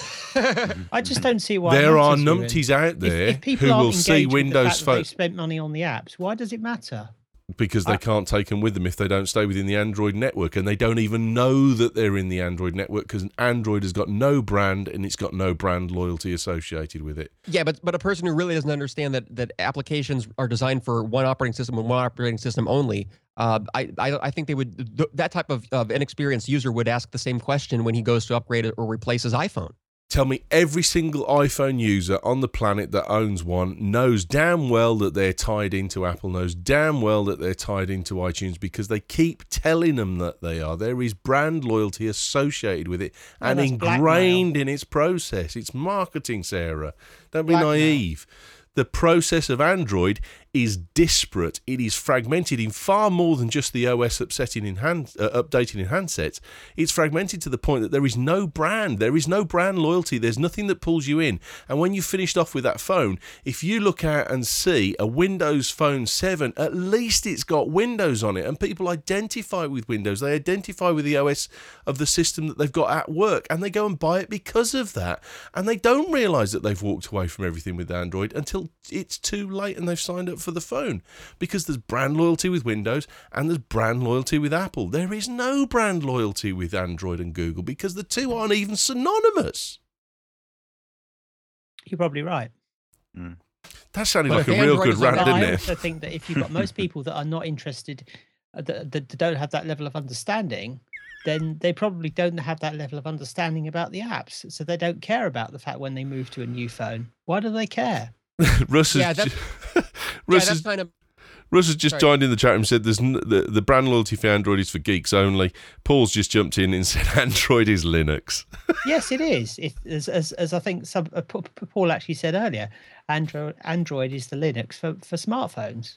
Speaker 4: I just don't see why. it
Speaker 1: There are
Speaker 4: matters, Ewan.
Speaker 1: numpties out there
Speaker 4: If, if people
Speaker 1: who
Speaker 4: aren't
Speaker 1: will see
Speaker 4: engaged with the
Speaker 1: Windows
Speaker 4: fact that
Speaker 1: Phone
Speaker 4: they've spent money on the apps, why does it matter?
Speaker 1: because they
Speaker 4: I-
Speaker 1: can't take them with them if they don't stay within the Android network, and they don't even know that they're in the Android network because Android has got no brand and it's got no brand loyalty associated with it.
Speaker 5: yeah, but but a person who really doesn't understand that that applications are designed for one operating system and one operating system only, uh, I, I I think they would th- that type of, of inexperienced user would ask the same question when he goes to upgrade it or replace his iPhone.
Speaker 1: Tell me every single iPhone user on the planet that owns one knows damn well that they're tied into Apple, knows damn well that they're tied into iTunes because they keep telling them that they are. There is brand loyalty associated with it
Speaker 4: No,
Speaker 1: and
Speaker 4: that's
Speaker 1: ingrained in its process. It's marketing, Sarah. Don't be
Speaker 4: Blackmail.
Speaker 1: naive. The process of Android is disparate. It is fragmented in far more than just the O S upsetting in hand, uh, updating in handsets. It's fragmented to the point that there is no brand. There is no brand loyalty. There's nothing that pulls you in. And when you've finished off with that phone, if you look out and see a Windows Phone seven, at least it's got Windows on it. And people identify with Windows. They identify with the O S of the system that they've got at work. And they go and buy it because of that. And they don't realise that they've walked away from everything with Android until it's too late and they've signed up for the phone, because there's brand loyalty with Windows and there's brand loyalty with Apple. There is no brand loyalty with Android and Google because the two aren't even synonymous.
Speaker 4: You're probably right.
Speaker 1: That sounded
Speaker 5: But
Speaker 1: like a
Speaker 5: if
Speaker 1: real
Speaker 5: Android
Speaker 1: good
Speaker 5: is
Speaker 1: rant,
Speaker 5: on-
Speaker 1: didn't
Speaker 4: I
Speaker 1: it?
Speaker 4: also think that if you've got most people that are not interested, uh, that, that don't have that level of understanding, then they probably don't have that level of understanding about the apps. So they don't care about the fact when they move to a new phone. Why do they care?
Speaker 1: Russ has,
Speaker 5: Yeah, that's-
Speaker 1: Russ,
Speaker 5: yeah,
Speaker 1: has,
Speaker 5: that's kind of
Speaker 1: Russ has just
Speaker 5: Sorry.
Speaker 1: joined in the chat room and said there's n- the, the brand loyalty for Android is for geeks only. Paul's just jumped in and said Android is Linux.
Speaker 4: Yes, it is. It, as, as, as I think some, uh, P- P- Paul actually said earlier, Android Android is the Linux for, for smartphones.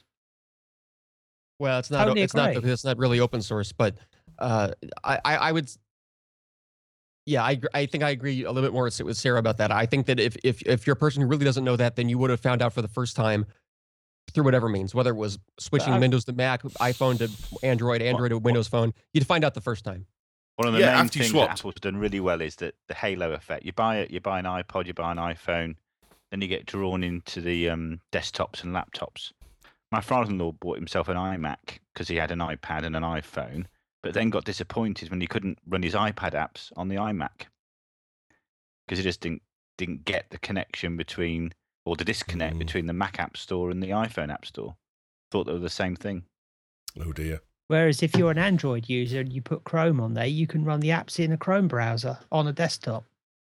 Speaker 5: well, it's not
Speaker 4: Totally
Speaker 5: it's not
Speaker 4: agree.
Speaker 5: it's not really open source, but uh, I, I I would. Yeah, I, gr- I think I agree a little bit more with Sarah about that. I think that if, if if you're a person who really doesn't know that, then you would have found out for the first time through whatever means, whether it was switching
Speaker 4: I-
Speaker 5: Windows to Mac, iPhone to Android, Android to Windows Phone. You'd find out the first time.
Speaker 3: One of the
Speaker 1: Yeah,
Speaker 3: main
Speaker 1: after you
Speaker 3: things that
Speaker 1: swapped.
Speaker 3: Apple's done really well is that the halo effect. You buy it, you buy an iPod, you buy an iPhone, then you get drawn into the um, desktops and laptops. My father-in-law bought himself an iMac because he had an iPad and an iPhone, but then got disappointed when he couldn't run his iPad apps on the iMac because he just didn't didn't get the connection between or the disconnect
Speaker 1: Mm.
Speaker 3: between the Mac App Store and the iPhone App Store. Thought they were the same thing.
Speaker 1: Oh dear.
Speaker 4: Whereas if you're an Android user and you put Chrome on there, you can run the apps in a Chrome browser on a desktop.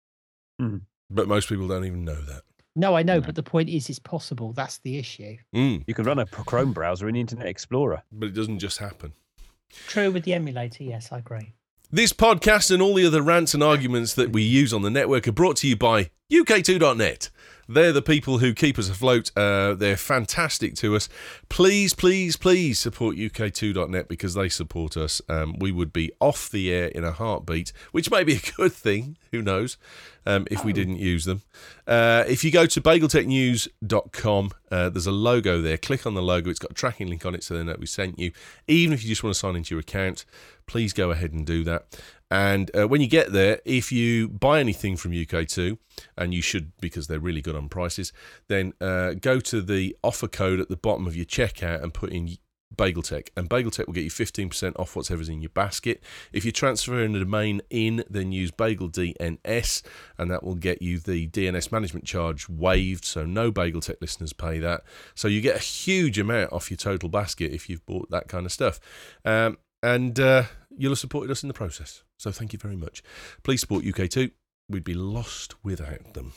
Speaker 1: But most people don't even know that.
Speaker 4: No, I know,
Speaker 3: No.
Speaker 4: but the point is, it's possible. That's the issue.
Speaker 1: Mm,
Speaker 2: You can run a Chrome browser in Internet Explorer.
Speaker 1: but it doesn't just happen.
Speaker 4: True with the emulator. Yes, I agree.
Speaker 1: This podcast and all the other rants and arguments that we use on the network are brought to you by U K two dot net. They're the people who keep us afloat. Uh, they're fantastic to us. Please, please, please support U K two dot net because they support us. Um, we would be off the air in a heartbeat, which may be a good thing. Who knows? Um, if we didn't use them. Uh, if you go to bagel tech news dot com, uh, there's a logo there. Click on the logo. It's got a tracking link on it so they know we sent you. Even if you just want to sign into your account, please go ahead and do that. And uh, when you get there, if you buy anything from U K two, and you should because they're really good on prices, then uh, go to the offer code at the bottom of your checkout and put in BagelTech. And BagelTech will get you fifteen percent off whatever's in your basket. If you're transferring the domain in, then use Bagel D N S, and that will get you the D N S management charge waived, so no BagelTech listeners pay that. So you get a huge amount off your total basket if you've bought that kind of stuff. Um, and uh, you'll have supported us in the process. So thank you very much. Please support U K two. We'd be lost without them.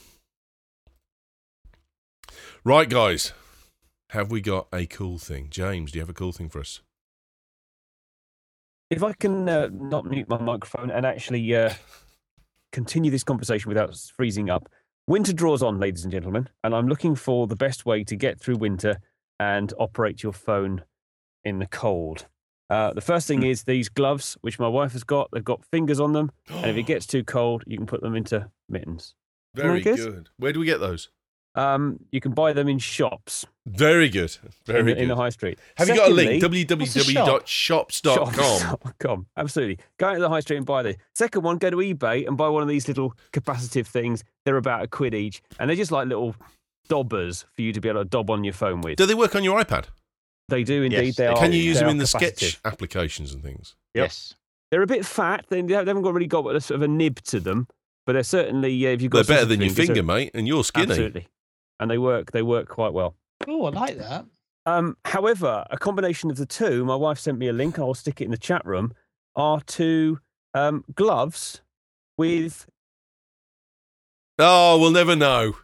Speaker 1: Right, guys. Have we got a cool thing? James, do you have a cool thing for us?
Speaker 2: If I can uh, not mute my microphone and actually uh, continue this conversation without freezing up. Winter draws on, ladies and gentlemen, and I'm looking for the best way to get through winter and operate your phone in the cold. Uh, the first thing is these gloves, which my wife has got. They've got fingers on them, and if it gets too cold, you can put them into mittens.
Speaker 1: Very
Speaker 2: Good.
Speaker 1: good. Where do we get those?
Speaker 2: Um, you can buy them in shops
Speaker 1: Very good. Very
Speaker 2: in, the,
Speaker 1: good.
Speaker 2: in the high street.
Speaker 1: Have you got a link?
Speaker 2: Secondly-
Speaker 1: w w
Speaker 4: what's a
Speaker 1: w dot shops dot com.
Speaker 2: Shops dot com. Absolutely. Go out to the high street and buy this. Second one, go to eBay and buy one of these little capacitive things. They're about a quid each, and they're just like little dobbers for you to be able to dob on your phone with.
Speaker 1: Do they work on your iPad?
Speaker 2: They do indeed.
Speaker 3: Yes,
Speaker 2: they
Speaker 3: they
Speaker 2: are.
Speaker 1: Can you use
Speaker 2: they
Speaker 1: them
Speaker 2: are
Speaker 1: in the
Speaker 2: capacitive.
Speaker 1: Sketch applications and things?
Speaker 2: Yep.
Speaker 3: Yes.
Speaker 2: They're a bit fat. They they haven't got really got a sort of a nib to them, but they're certainly. Yeah, if you've
Speaker 1: They're
Speaker 2: got
Speaker 1: better
Speaker 2: sausage
Speaker 1: than your
Speaker 2: fingers,
Speaker 1: finger,
Speaker 2: they're-
Speaker 1: mate, and you're skinny.
Speaker 2: Absolutely, and they work. They work quite well.
Speaker 4: Oh, I like that.
Speaker 2: Um, however, a combination of the two, my wife sent me a link, I'll stick it in the chat room, are two um, gloves with.
Speaker 1: Oh, we'll never know.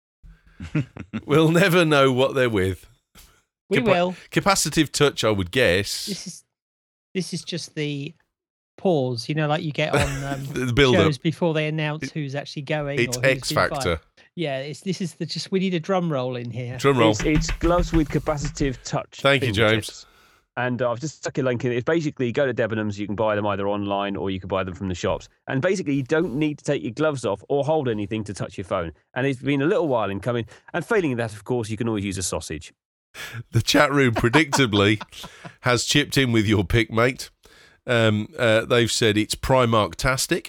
Speaker 1: We'll never know what they're with.
Speaker 4: We
Speaker 1: Capa-
Speaker 4: will.
Speaker 1: Capacitive touch, I would guess.
Speaker 4: This is this is just the pause, you know, like you get on um,
Speaker 1: The build up.
Speaker 4: shows before they announce who's actually going.
Speaker 1: It's
Speaker 4: or who's
Speaker 1: X
Speaker 4: been fired.
Speaker 1: Factor.
Speaker 4: Yeah, it's this is the just we need a drum roll in here.
Speaker 1: Drum roll.
Speaker 2: It's, it's gloves with capacitive touch.
Speaker 1: Thank you,
Speaker 2: fingertips.
Speaker 1: James.
Speaker 2: And uh, I've just stuck a link in. It's basically go to Debenhams. You can buy them either online or you can buy them from the shops. And basically, you don't need to take your gloves off or hold anything to touch your phone. And it's been a little while in coming. And failing that, of course, you can always use a sausage.
Speaker 1: The chat room, predictably, has chipped in with your pick, mate. Um, uh, they've said it's Primark-tastic.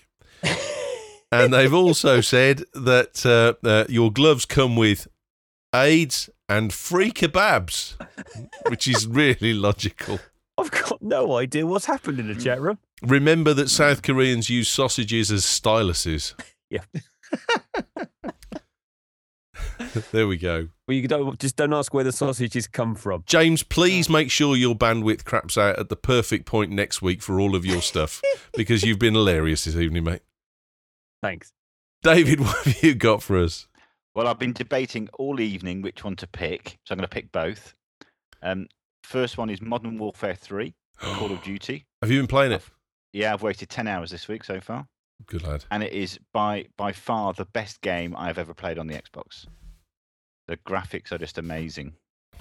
Speaker 1: And they've also said that uh, uh, your gloves come with AIDS and free kebabs, which is really logical.
Speaker 2: I've got no idea what's happened in the chat room.
Speaker 1: Remember that South Koreans use sausages as styluses.
Speaker 2: Yeah.
Speaker 1: There we go.
Speaker 2: Well, you don't just don't ask where the sausages come from.
Speaker 1: James, please make sure your bandwidth craps out at the perfect point next week for all of your stuff, because you've been hilarious this evening, mate.
Speaker 2: Thanks.
Speaker 1: David, what have you got for us?
Speaker 3: Well, I've been debating all evening which one to pick, so I'm going to pick both. Um, first one is Modern Warfare three, Call of Duty.
Speaker 1: Have you been playing it?
Speaker 3: Yeah, I've waited ten hours this week so far.
Speaker 1: Good lad.
Speaker 3: And it is by by far the best game I've ever played on the Xbox. The graphics are just amazing.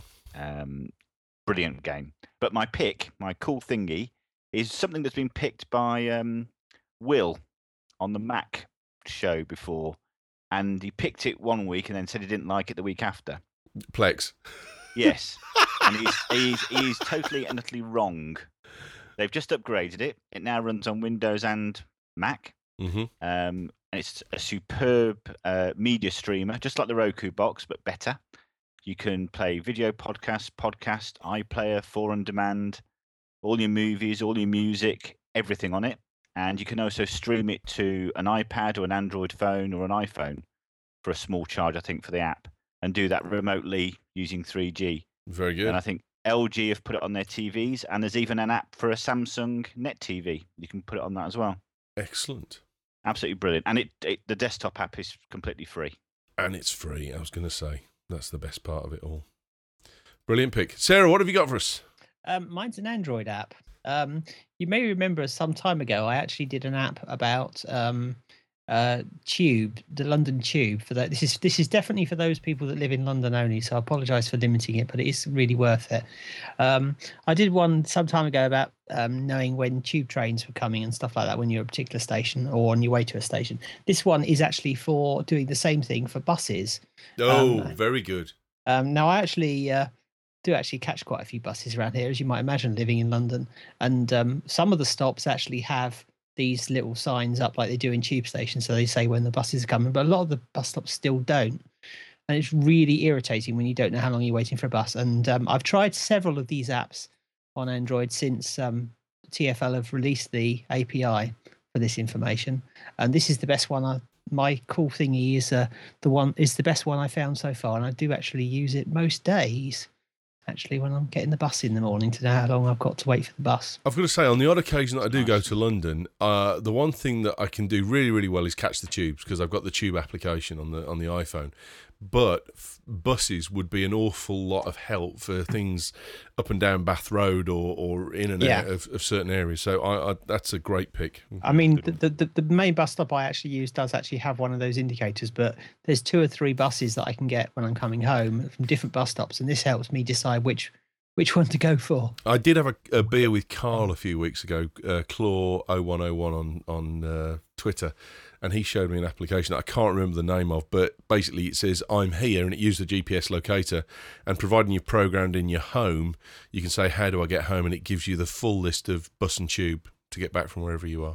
Speaker 3: Um, brilliant game. But my pick, my cool thingy, is something that's been picked by um, Will on the Mac show before. And he picked it one week and then said he didn't like it the week after.
Speaker 1: Plex.
Speaker 3: Yes. And he's, he's, he's totally and utterly wrong. They've just upgraded it. It now runs on Windows and Mac.
Speaker 1: Mm-hmm.
Speaker 3: Um, and it's a superb uh, media streamer, just like the Roku box, but better. You can play video podcasts, podcast, iPlayer, four on demand, all your movies, all your music, everything on it. And you can also stream it to an iPad or an Android phone or an iPhone for a small charge, I think, for the app, and do that remotely using three G.
Speaker 1: Very good.
Speaker 3: And I think L G have put it on their T Vs, and there's even an app for a Samsung Net T V. You can put it on that as well.
Speaker 1: Excellent.
Speaker 3: Absolutely brilliant. And it, it the desktop app is completely free.
Speaker 1: And it's free, I was going to say. That's the best part of it all. Brilliant pick. Sarah, what have you got for us?
Speaker 4: Um, mine's an Android app. Um, you may remember some time ago, I actually did an app about um, uh, Tube, the London Tube. For that, this is this is definitely for those people that live in London only. So I apologise for limiting it, but it is really worth it. Um, I did one some time ago about um, knowing when tube trains were coming and stuff like that when you're at a particular station or on your way to a station. This one is actually for doing the same thing for buses.
Speaker 1: Oh,
Speaker 4: Um,
Speaker 1: very good.
Speaker 4: Um, now I actually. Uh, do actually catch quite a few buses around here, as you might imagine, living in London. And um, some of the stops actually have these little signs up like they do in tube stations. So they say when the buses are coming, but a lot of the bus stops still don't. And it's really irritating when you don't know how long you're waiting for a bus. And um, I've tried several of these apps on Android since um, T F L have released the A P I for this information. And this is the best one. I, my cool thingy is uh, the one is the best one I found so far. And I do actually use it most days. Actually, when I'm getting the bus in the morning to know how long I've got to wait for the bus.
Speaker 1: I've got to say, on the odd occasion that I do go to London, uh, the one thing that I can do really, really well is catch the tubes, because I've got the tube application on the on the iPhone. But f- buses would be an awful lot of help for things up and down Bath Road or, or in and
Speaker 4: Yeah.
Speaker 1: out of, of certain areas. So I, I, that's a great pick.
Speaker 4: I mean,
Speaker 1: Good
Speaker 4: the,
Speaker 1: one.
Speaker 4: the, the main bus stop I actually use does actually have one of those indicators, but there's two or three buses that I can get when I'm coming home from different bus stops, and this helps me decide which which one to go for.
Speaker 1: I did have a, a beer with Carl a few weeks ago, uh, Claw oh one oh one on, on uh, Twitter, and he showed me an application that I can't remember the name of, but basically it says, I'm here, and it used the G P S locator, and providing you're programmed in your home, you can say, how do I get home? And it gives you the full list of bus and tube to get back from wherever you are.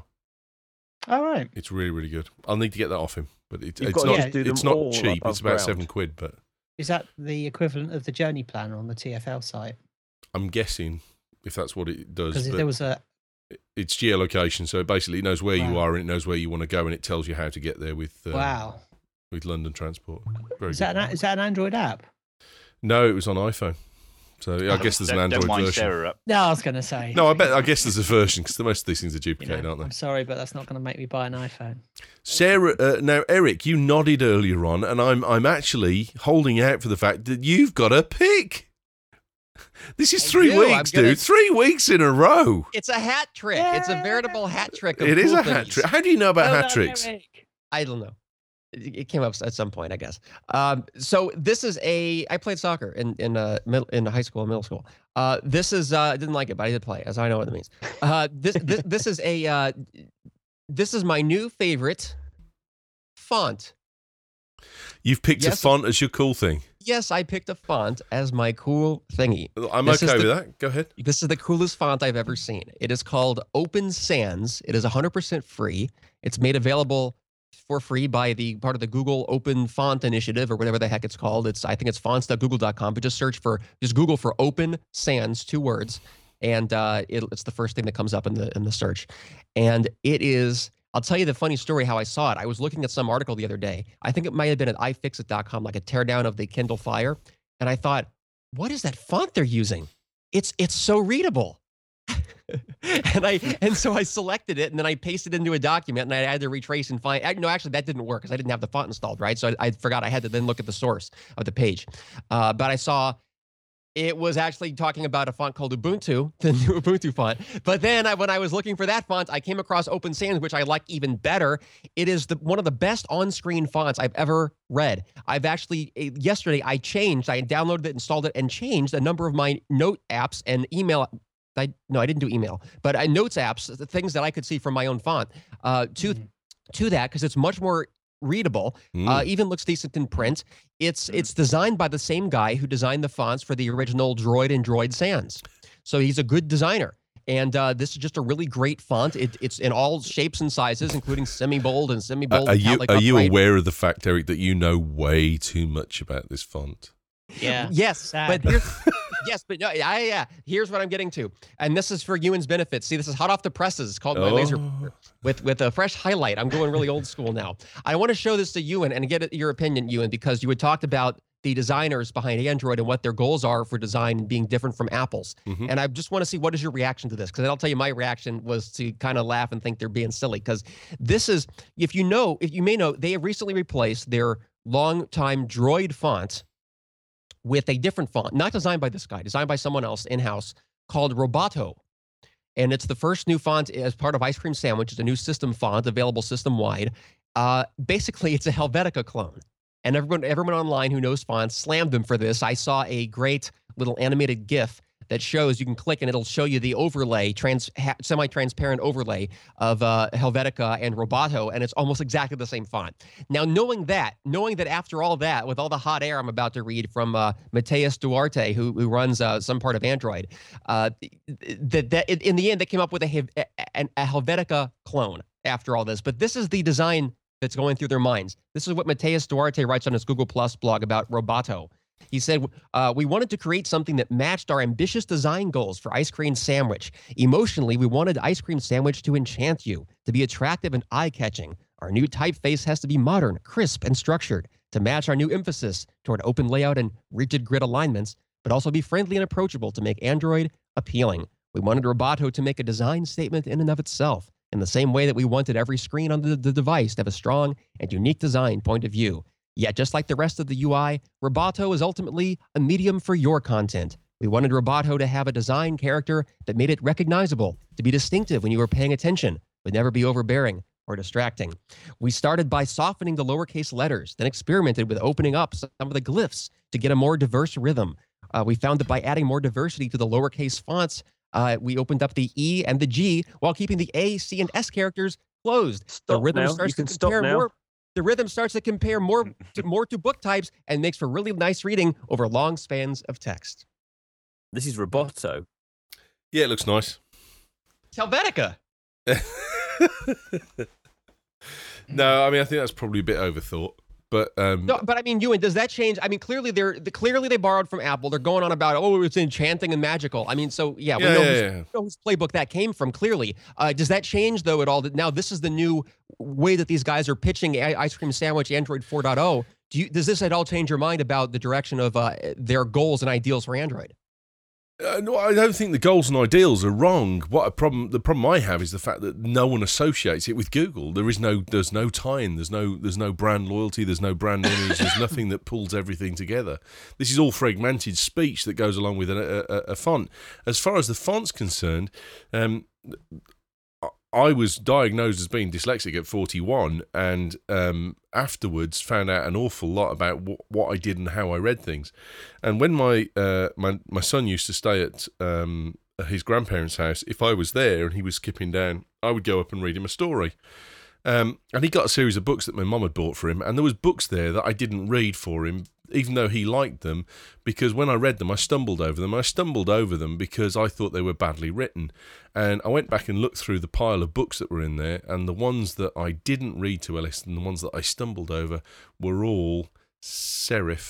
Speaker 4: All right.
Speaker 1: It's really, really good. I'll need to get that off him, but it,
Speaker 2: You've
Speaker 1: it's
Speaker 2: got to
Speaker 1: not,
Speaker 2: just do them
Speaker 1: it's not
Speaker 2: all
Speaker 1: cheap.
Speaker 2: above
Speaker 1: It's about
Speaker 2: ground.
Speaker 1: seven quid, but
Speaker 4: Is that the equivalent of the journey planner on the T F L site?
Speaker 1: I'm guessing if that's what it does.
Speaker 4: Because
Speaker 1: but
Speaker 4: there was a
Speaker 1: it's geolocation, so basically it knows where you
Speaker 4: Wow.
Speaker 1: are and it knows where you want to go, and it tells you how to get there with um,
Speaker 4: wow.
Speaker 1: with London Transport. Very
Speaker 4: Is
Speaker 1: good.
Speaker 4: that an, is that an Android app?
Speaker 1: No, it was on iPhone. So yeah, I guess there's an
Speaker 3: Don't-
Speaker 1: Android
Speaker 3: don't wind
Speaker 1: version.
Speaker 3: Sarah up.
Speaker 4: No, I was going to say.
Speaker 1: No, I bet. I guess there's a version, because most of these things are
Speaker 4: You
Speaker 1: duplicated,
Speaker 4: know,
Speaker 1: aren't they?
Speaker 4: I'm sorry, but that's not going to make me buy an iPhone.
Speaker 1: Sarah, uh, now Eric, you nodded earlier on, and I'm I'm actually holding out for the fact that you've got a pick. This is
Speaker 5: I
Speaker 1: three
Speaker 5: do. I'm
Speaker 1: weeks,
Speaker 5: gonna-
Speaker 1: dude. Three weeks in a row.
Speaker 5: It's a hat trick. It's a veritable hat trick. Of
Speaker 1: It is
Speaker 5: cool
Speaker 1: a hat
Speaker 5: things.
Speaker 1: trick. How do you know about
Speaker 4: Well
Speaker 1: hat
Speaker 4: done,
Speaker 1: tricks?
Speaker 4: Eric.
Speaker 5: I don't know. It it came up at some point, I guess. Um, so this is a. I played soccer in in uh, middle, in high school and middle school. Uh, this is. Uh, I didn't like it, but I did play, as I know what it means. Uh, this this this is a. Uh, this is my new favorite font.
Speaker 1: You've picked a
Speaker 5: Yes.
Speaker 1: font as your cool thing.
Speaker 5: Yes, I picked a font as my cool thingy.
Speaker 1: I'm
Speaker 5: This is
Speaker 1: okay
Speaker 5: the-
Speaker 1: with that. Go ahead.
Speaker 5: This is the coolest font I've ever seen. It is called Open Sans. It is one hundred percent free. It's made available for free by the part of the Google Open Font Initiative, or whatever the heck it's called. It's I think it's fonts dot google dot com. But just search for just Google for Open Sans, two words, and uh, it, it's the first thing that comes up in the in the search. And it is I'll tell you the funny story how I saw it. I was looking at some article the other day. I think it might have been at i fix it dot com, like a teardown of the Kindle Fire. And I thought, what is that font they're using? It's it's so readable. and I and so I selected it, and then I pasted it into a document, and I had to retrace and find. No, actually, that didn't work because I didn't have the font installed, right? So I, I forgot I had to then look at the source of the page. Uh, but I saw it was actually talking about a font called Ubuntu, the new Ubuntu font. But then I, when I was looking for that font, I came across Open Sans, which I like even better. It is the, one of the best on-screen fonts I've ever read. I've actually, yesterday, I changed, I downloaded it, installed it, and changed a number of my note apps and email. I, no, I didn't do email, but I, notes apps, the things that I could see from my own font, uh, to, mm. to that, because it's much more readable, mm. uh, even looks decent in print. It's it's designed by the same guy who designed the fonts for the original Droid and Droid Sans. So he's a good designer. And uh, this is just a really great font. It, it's in all shapes and sizes, including semi-bold and semi-bold.
Speaker 1: Uh, are you, are you
Speaker 5: upright.
Speaker 1: aware of the fact, Eric, that you know way too much about this font?
Speaker 4: Yeah.
Speaker 5: Yes,
Speaker 4: Sad.
Speaker 5: but here's, yes, but no, yeah, yeah. Here's what I'm getting to, and this is for Ewan's benefit. See, this is hot off the presses. It's called my
Speaker 1: oh.
Speaker 5: laser with with a fresh highlight. I'm going really old school now. I want to show this to Ewan and get your opinion, Ewan, because you had talked about the designers behind Android and what their goals are for design being different from Apple's. Mm-hmm. And I just want to see what is your reaction to this, because I'll tell you my reaction was to kind of laugh and think they're being silly, because this is, if you know, if you may know, they have recently replaced their longtime Droid font with a different font, not designed by this guy, designed by someone else in-house, called Roboto. And it's the first new font as part of Ice Cream Sandwich. It's a new system font, available system-wide. Uh, basically, it's a Helvetica clone. And everyone, everyone online who knows fonts slammed them for this. I saw a great little animated GIF that shows, you can click and it'll show you the overlay, trans, ha, semi-transparent overlay of uh, Helvetica and Roboto, and it's almost exactly the same font. Now, knowing that, knowing that after all that, with all the hot air I'm about to read from uh, Mateus Duarte, who, who runs uh, some part of Android, uh, that, that in the end, they came up with a, a, a Helvetica clone after all this. But this is the design that's going through their minds. This is what Mateus Duarte writes on his Google Plus blog about Roboto. He said, uh, we wanted to create something that matched our ambitious design goals for Ice Cream Sandwich. Emotionally, we wanted Ice Cream Sandwich to enchant you, to be attractive and eye-catching. Our new typeface has to be modern, crisp, and structured to match our new emphasis toward open layout and rigid grid alignments, but also be friendly and approachable to make Android appealing. We wanted Roboto to make a design statement in and of itself, in the same way that we wanted every screen on the, the device to have a strong and unique design point of view. Yet, just like the rest of the U I, Roboto is ultimately a medium for your content. We wanted Roboto to have a design character that made it recognizable, to be distinctive when you were paying attention, but never be overbearing or distracting. We started by softening the lowercase letters, then experimented with opening up some of the glyphs to get a more diverse rhythm. Uh, we found that by adding more diversity to the lowercase fonts, uh, we opened up the E and the G while keeping the A, C, and S characters closed.
Speaker 2: Stop
Speaker 5: the rhythm
Speaker 2: now.
Speaker 5: starts
Speaker 2: You
Speaker 5: to
Speaker 2: can
Speaker 5: compare
Speaker 2: stop now.
Speaker 5: more. The rhythm starts to compare more to, more to book types and makes for really nice reading over long spans of text.
Speaker 2: This is Roboto.
Speaker 1: Yeah, it looks nice.
Speaker 5: It's Helvetica.
Speaker 1: No, I mean, I think that's probably a bit overthought. But um,
Speaker 5: no, but I mean, Ewan, does that change? I mean, clearly they're the, clearly they borrowed from Apple. They're going on about, oh, it's enchanting and magical. I mean, so yeah, we
Speaker 1: yeah,
Speaker 5: know,
Speaker 1: yeah,
Speaker 5: whose,
Speaker 1: yeah.
Speaker 5: we know whose playbook that came from. Clearly, uh, does that change though at all? That now this is the new way that these guys are pitching Ice Cream Sandwich Android four point oh. Do you, does this at all change your mind about the direction of uh, their goals and ideals for Android?
Speaker 1: Uh, no, I don't think the goals and ideals are wrong. What a problem! The problem I have is the fact that no one associates it with Google. There is no, there's no tie-in. There's no, there's no brand loyalty. There's no brand image. There's nothing that pulls everything together. This is all fragmented speech that goes along with a, a, a font. As far as the font's concerned, um, I was diagnosed as being dyslexic at forty-one, and um, afterwards found out an awful lot about w- what I did and how I read things. And when my uh, my my son used to stay at um, his grandparents' house, if I was there and he was skipping down, I would go up and read him a story. Um, and he got a series of books that my mum had bought for him, and there was books there that I didn't read for him, even though he liked them, because when I read them, I stumbled over them. I stumbled over them because I thought they were badly written. And I went back and looked through the pile of books that were in there, and the ones that I didn't read to Ellis and the ones that I stumbled over were all serifed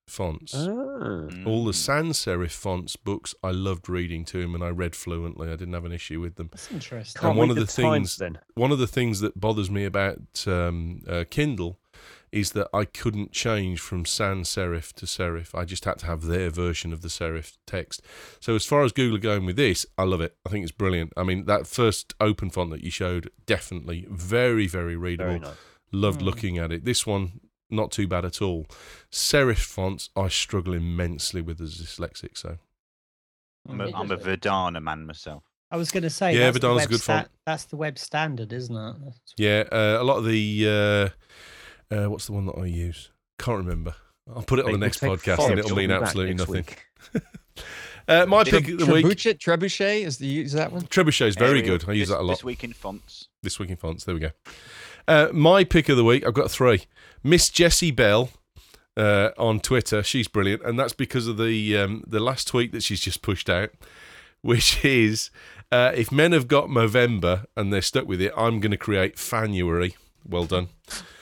Speaker 1: fonts.
Speaker 2: Oh.
Speaker 1: All the sans serif fonts books I loved reading to him, and I read fluently. I didn't have an issue with them.
Speaker 4: That's interesting.
Speaker 2: Can't
Speaker 1: And one
Speaker 2: read
Speaker 1: of
Speaker 2: the
Speaker 1: the
Speaker 2: Times,
Speaker 1: things-
Speaker 2: then.
Speaker 1: One of the things that bothers me about um, uh, Kindle is that I couldn't change from sans serif to serif. I just had to have their version of the serif text. So as far as Google are going with this, I love it. I think it's brilliant. I mean, that first open font that you showed, definitely very, very readable.
Speaker 2: Very nice.
Speaker 1: Loved
Speaker 4: Hmm.
Speaker 1: looking at it. This one, not too bad at all. Serif fonts, I struggle immensely with as dyslexic, so...
Speaker 3: I'm a, I'm a Verdana man myself.
Speaker 4: I was going to say,
Speaker 1: Yeah,
Speaker 4: that's, the
Speaker 1: Verdana's a
Speaker 4: web
Speaker 1: good font.
Speaker 4: that's the web standard, isn't it? That's-
Speaker 1: Yeah, uh, a lot of the... Uh, uh, what's the one that I use? Can't remember. I'll put it on
Speaker 2: They
Speaker 1: the
Speaker 2: will
Speaker 1: next
Speaker 2: take
Speaker 1: podcast
Speaker 2: five.
Speaker 1: and it'll
Speaker 2: We'll
Speaker 1: mean
Speaker 2: be back
Speaker 1: absolutely
Speaker 2: next
Speaker 1: nothing.
Speaker 2: week.
Speaker 1: Uh, my
Speaker 3: Tre-
Speaker 1: pick of the week...
Speaker 5: Trebuchet, Trebuchet is the use that one.
Speaker 1: Trebuchet is very
Speaker 3: Arial,
Speaker 1: good. I use
Speaker 3: this,
Speaker 1: that a lot.
Speaker 3: This week in fonts.
Speaker 1: This week in fonts. There we go. Uh, my pick of the week, I've got three. Miss Jessie Bell uh, on Twitter. She's brilliant. And that's because of the um, the last tweet that she's just pushed out, which is, uh, if men have got Movember and they're stuck with it, I'm going to create Fanuary. Well done.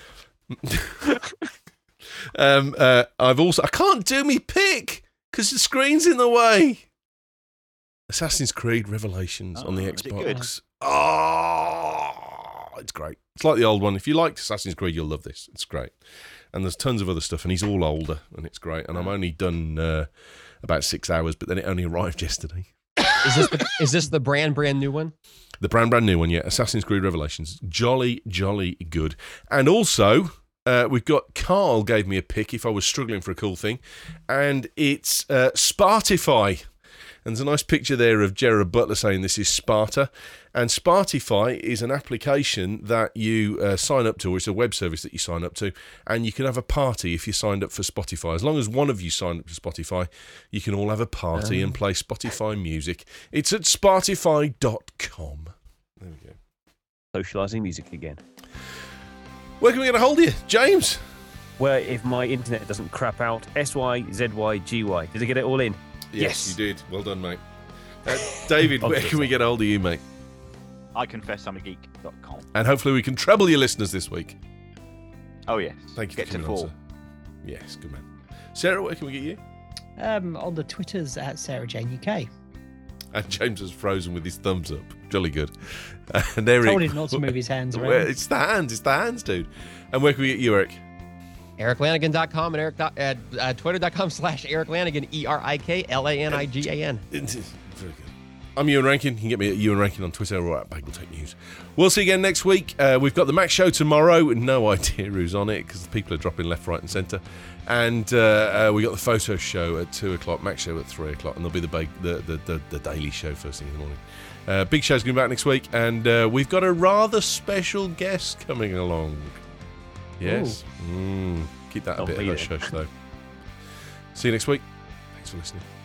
Speaker 1: um, uh, I've also... I can't do me pick because the screen's in the way. Assassin's Creed Revelations on the
Speaker 3: Oh, is it good?
Speaker 1: Xbox. Oh, it's great. It's like the old one. If you liked Assassin's Creed, you'll love this. It's great. And there's tons of other stuff, and he's all older, and it's great. And I'm only done uh, about six hours, but then it only arrived yesterday.
Speaker 5: Is this the, is this the brand brand new one?
Speaker 1: The brand brand new one, yeah. Assassin's Creed Revelations. Jolly, jolly good. And also, uh, we've got Carl gave me a pick if I was struggling for a cool thing, and it's uh, Spartify. And there's a nice picture there of Gerard Butler saying this is Sparta. And Spartify is an application that you uh, sign up to, or it's a web service that you sign up to, and you can have a party if you signed up for Spotify. As long as one of you signed up to Spotify, you can all have a party and play Spotify music. It's at spartify dot com. There we go.
Speaker 2: Socialising music again.
Speaker 1: Where can we get a hold of you? James?
Speaker 2: Where if my internet doesn't crap out, S Y Z Y G Y. Did I get it all in? Yes.
Speaker 1: you did. Well done, mate. Uh, David, where can we get a hold of you, mate?
Speaker 3: I confess I'm a geek dot com.
Speaker 1: And hopefully we can treble your listeners this week.
Speaker 3: Oh, yes.
Speaker 1: Thank you
Speaker 3: Get
Speaker 1: for
Speaker 3: to
Speaker 1: coming on,
Speaker 3: four.
Speaker 1: sir. Yes, good man. Sarah, where can we get you?
Speaker 4: Um, on the Twitters at Sarah Jane U K.
Speaker 1: And James has frozen with his thumbs up. Jolly good. And Eric,
Speaker 4: Told him not to move his hands
Speaker 1: Where,
Speaker 4: around.
Speaker 1: it's the hands. It's the hands, dude. And where can we get you, Eric?
Speaker 5: Eric Lanigan dot com and Eric dot, uh, uh, Twitter dot com slash Eric Lanigan, E R I K L A N I G A N.
Speaker 1: Very good. I'm Ewan Rankin. You can get me at Ewan Rankin on Twitter or at Bagel News. We'll see you again next week. Uh, we've got the Mac Show tomorrow. No idea who's on it because the people are dropping left, right, and centre. And uh, uh, we got the Photo Show at two o'clock, Mac Show at three o'clock, and there'll be the big, the, the, the, the Daily Show first thing in the morning. Uh, big Show's going to be back next week, and uh, we've got a rather special guest coming along. Yes. Mm, keep that a
Speaker 2: Don't
Speaker 1: bit
Speaker 2: beat
Speaker 1: hush
Speaker 2: it.
Speaker 1: hush, though. See you next week. Thanks for listening.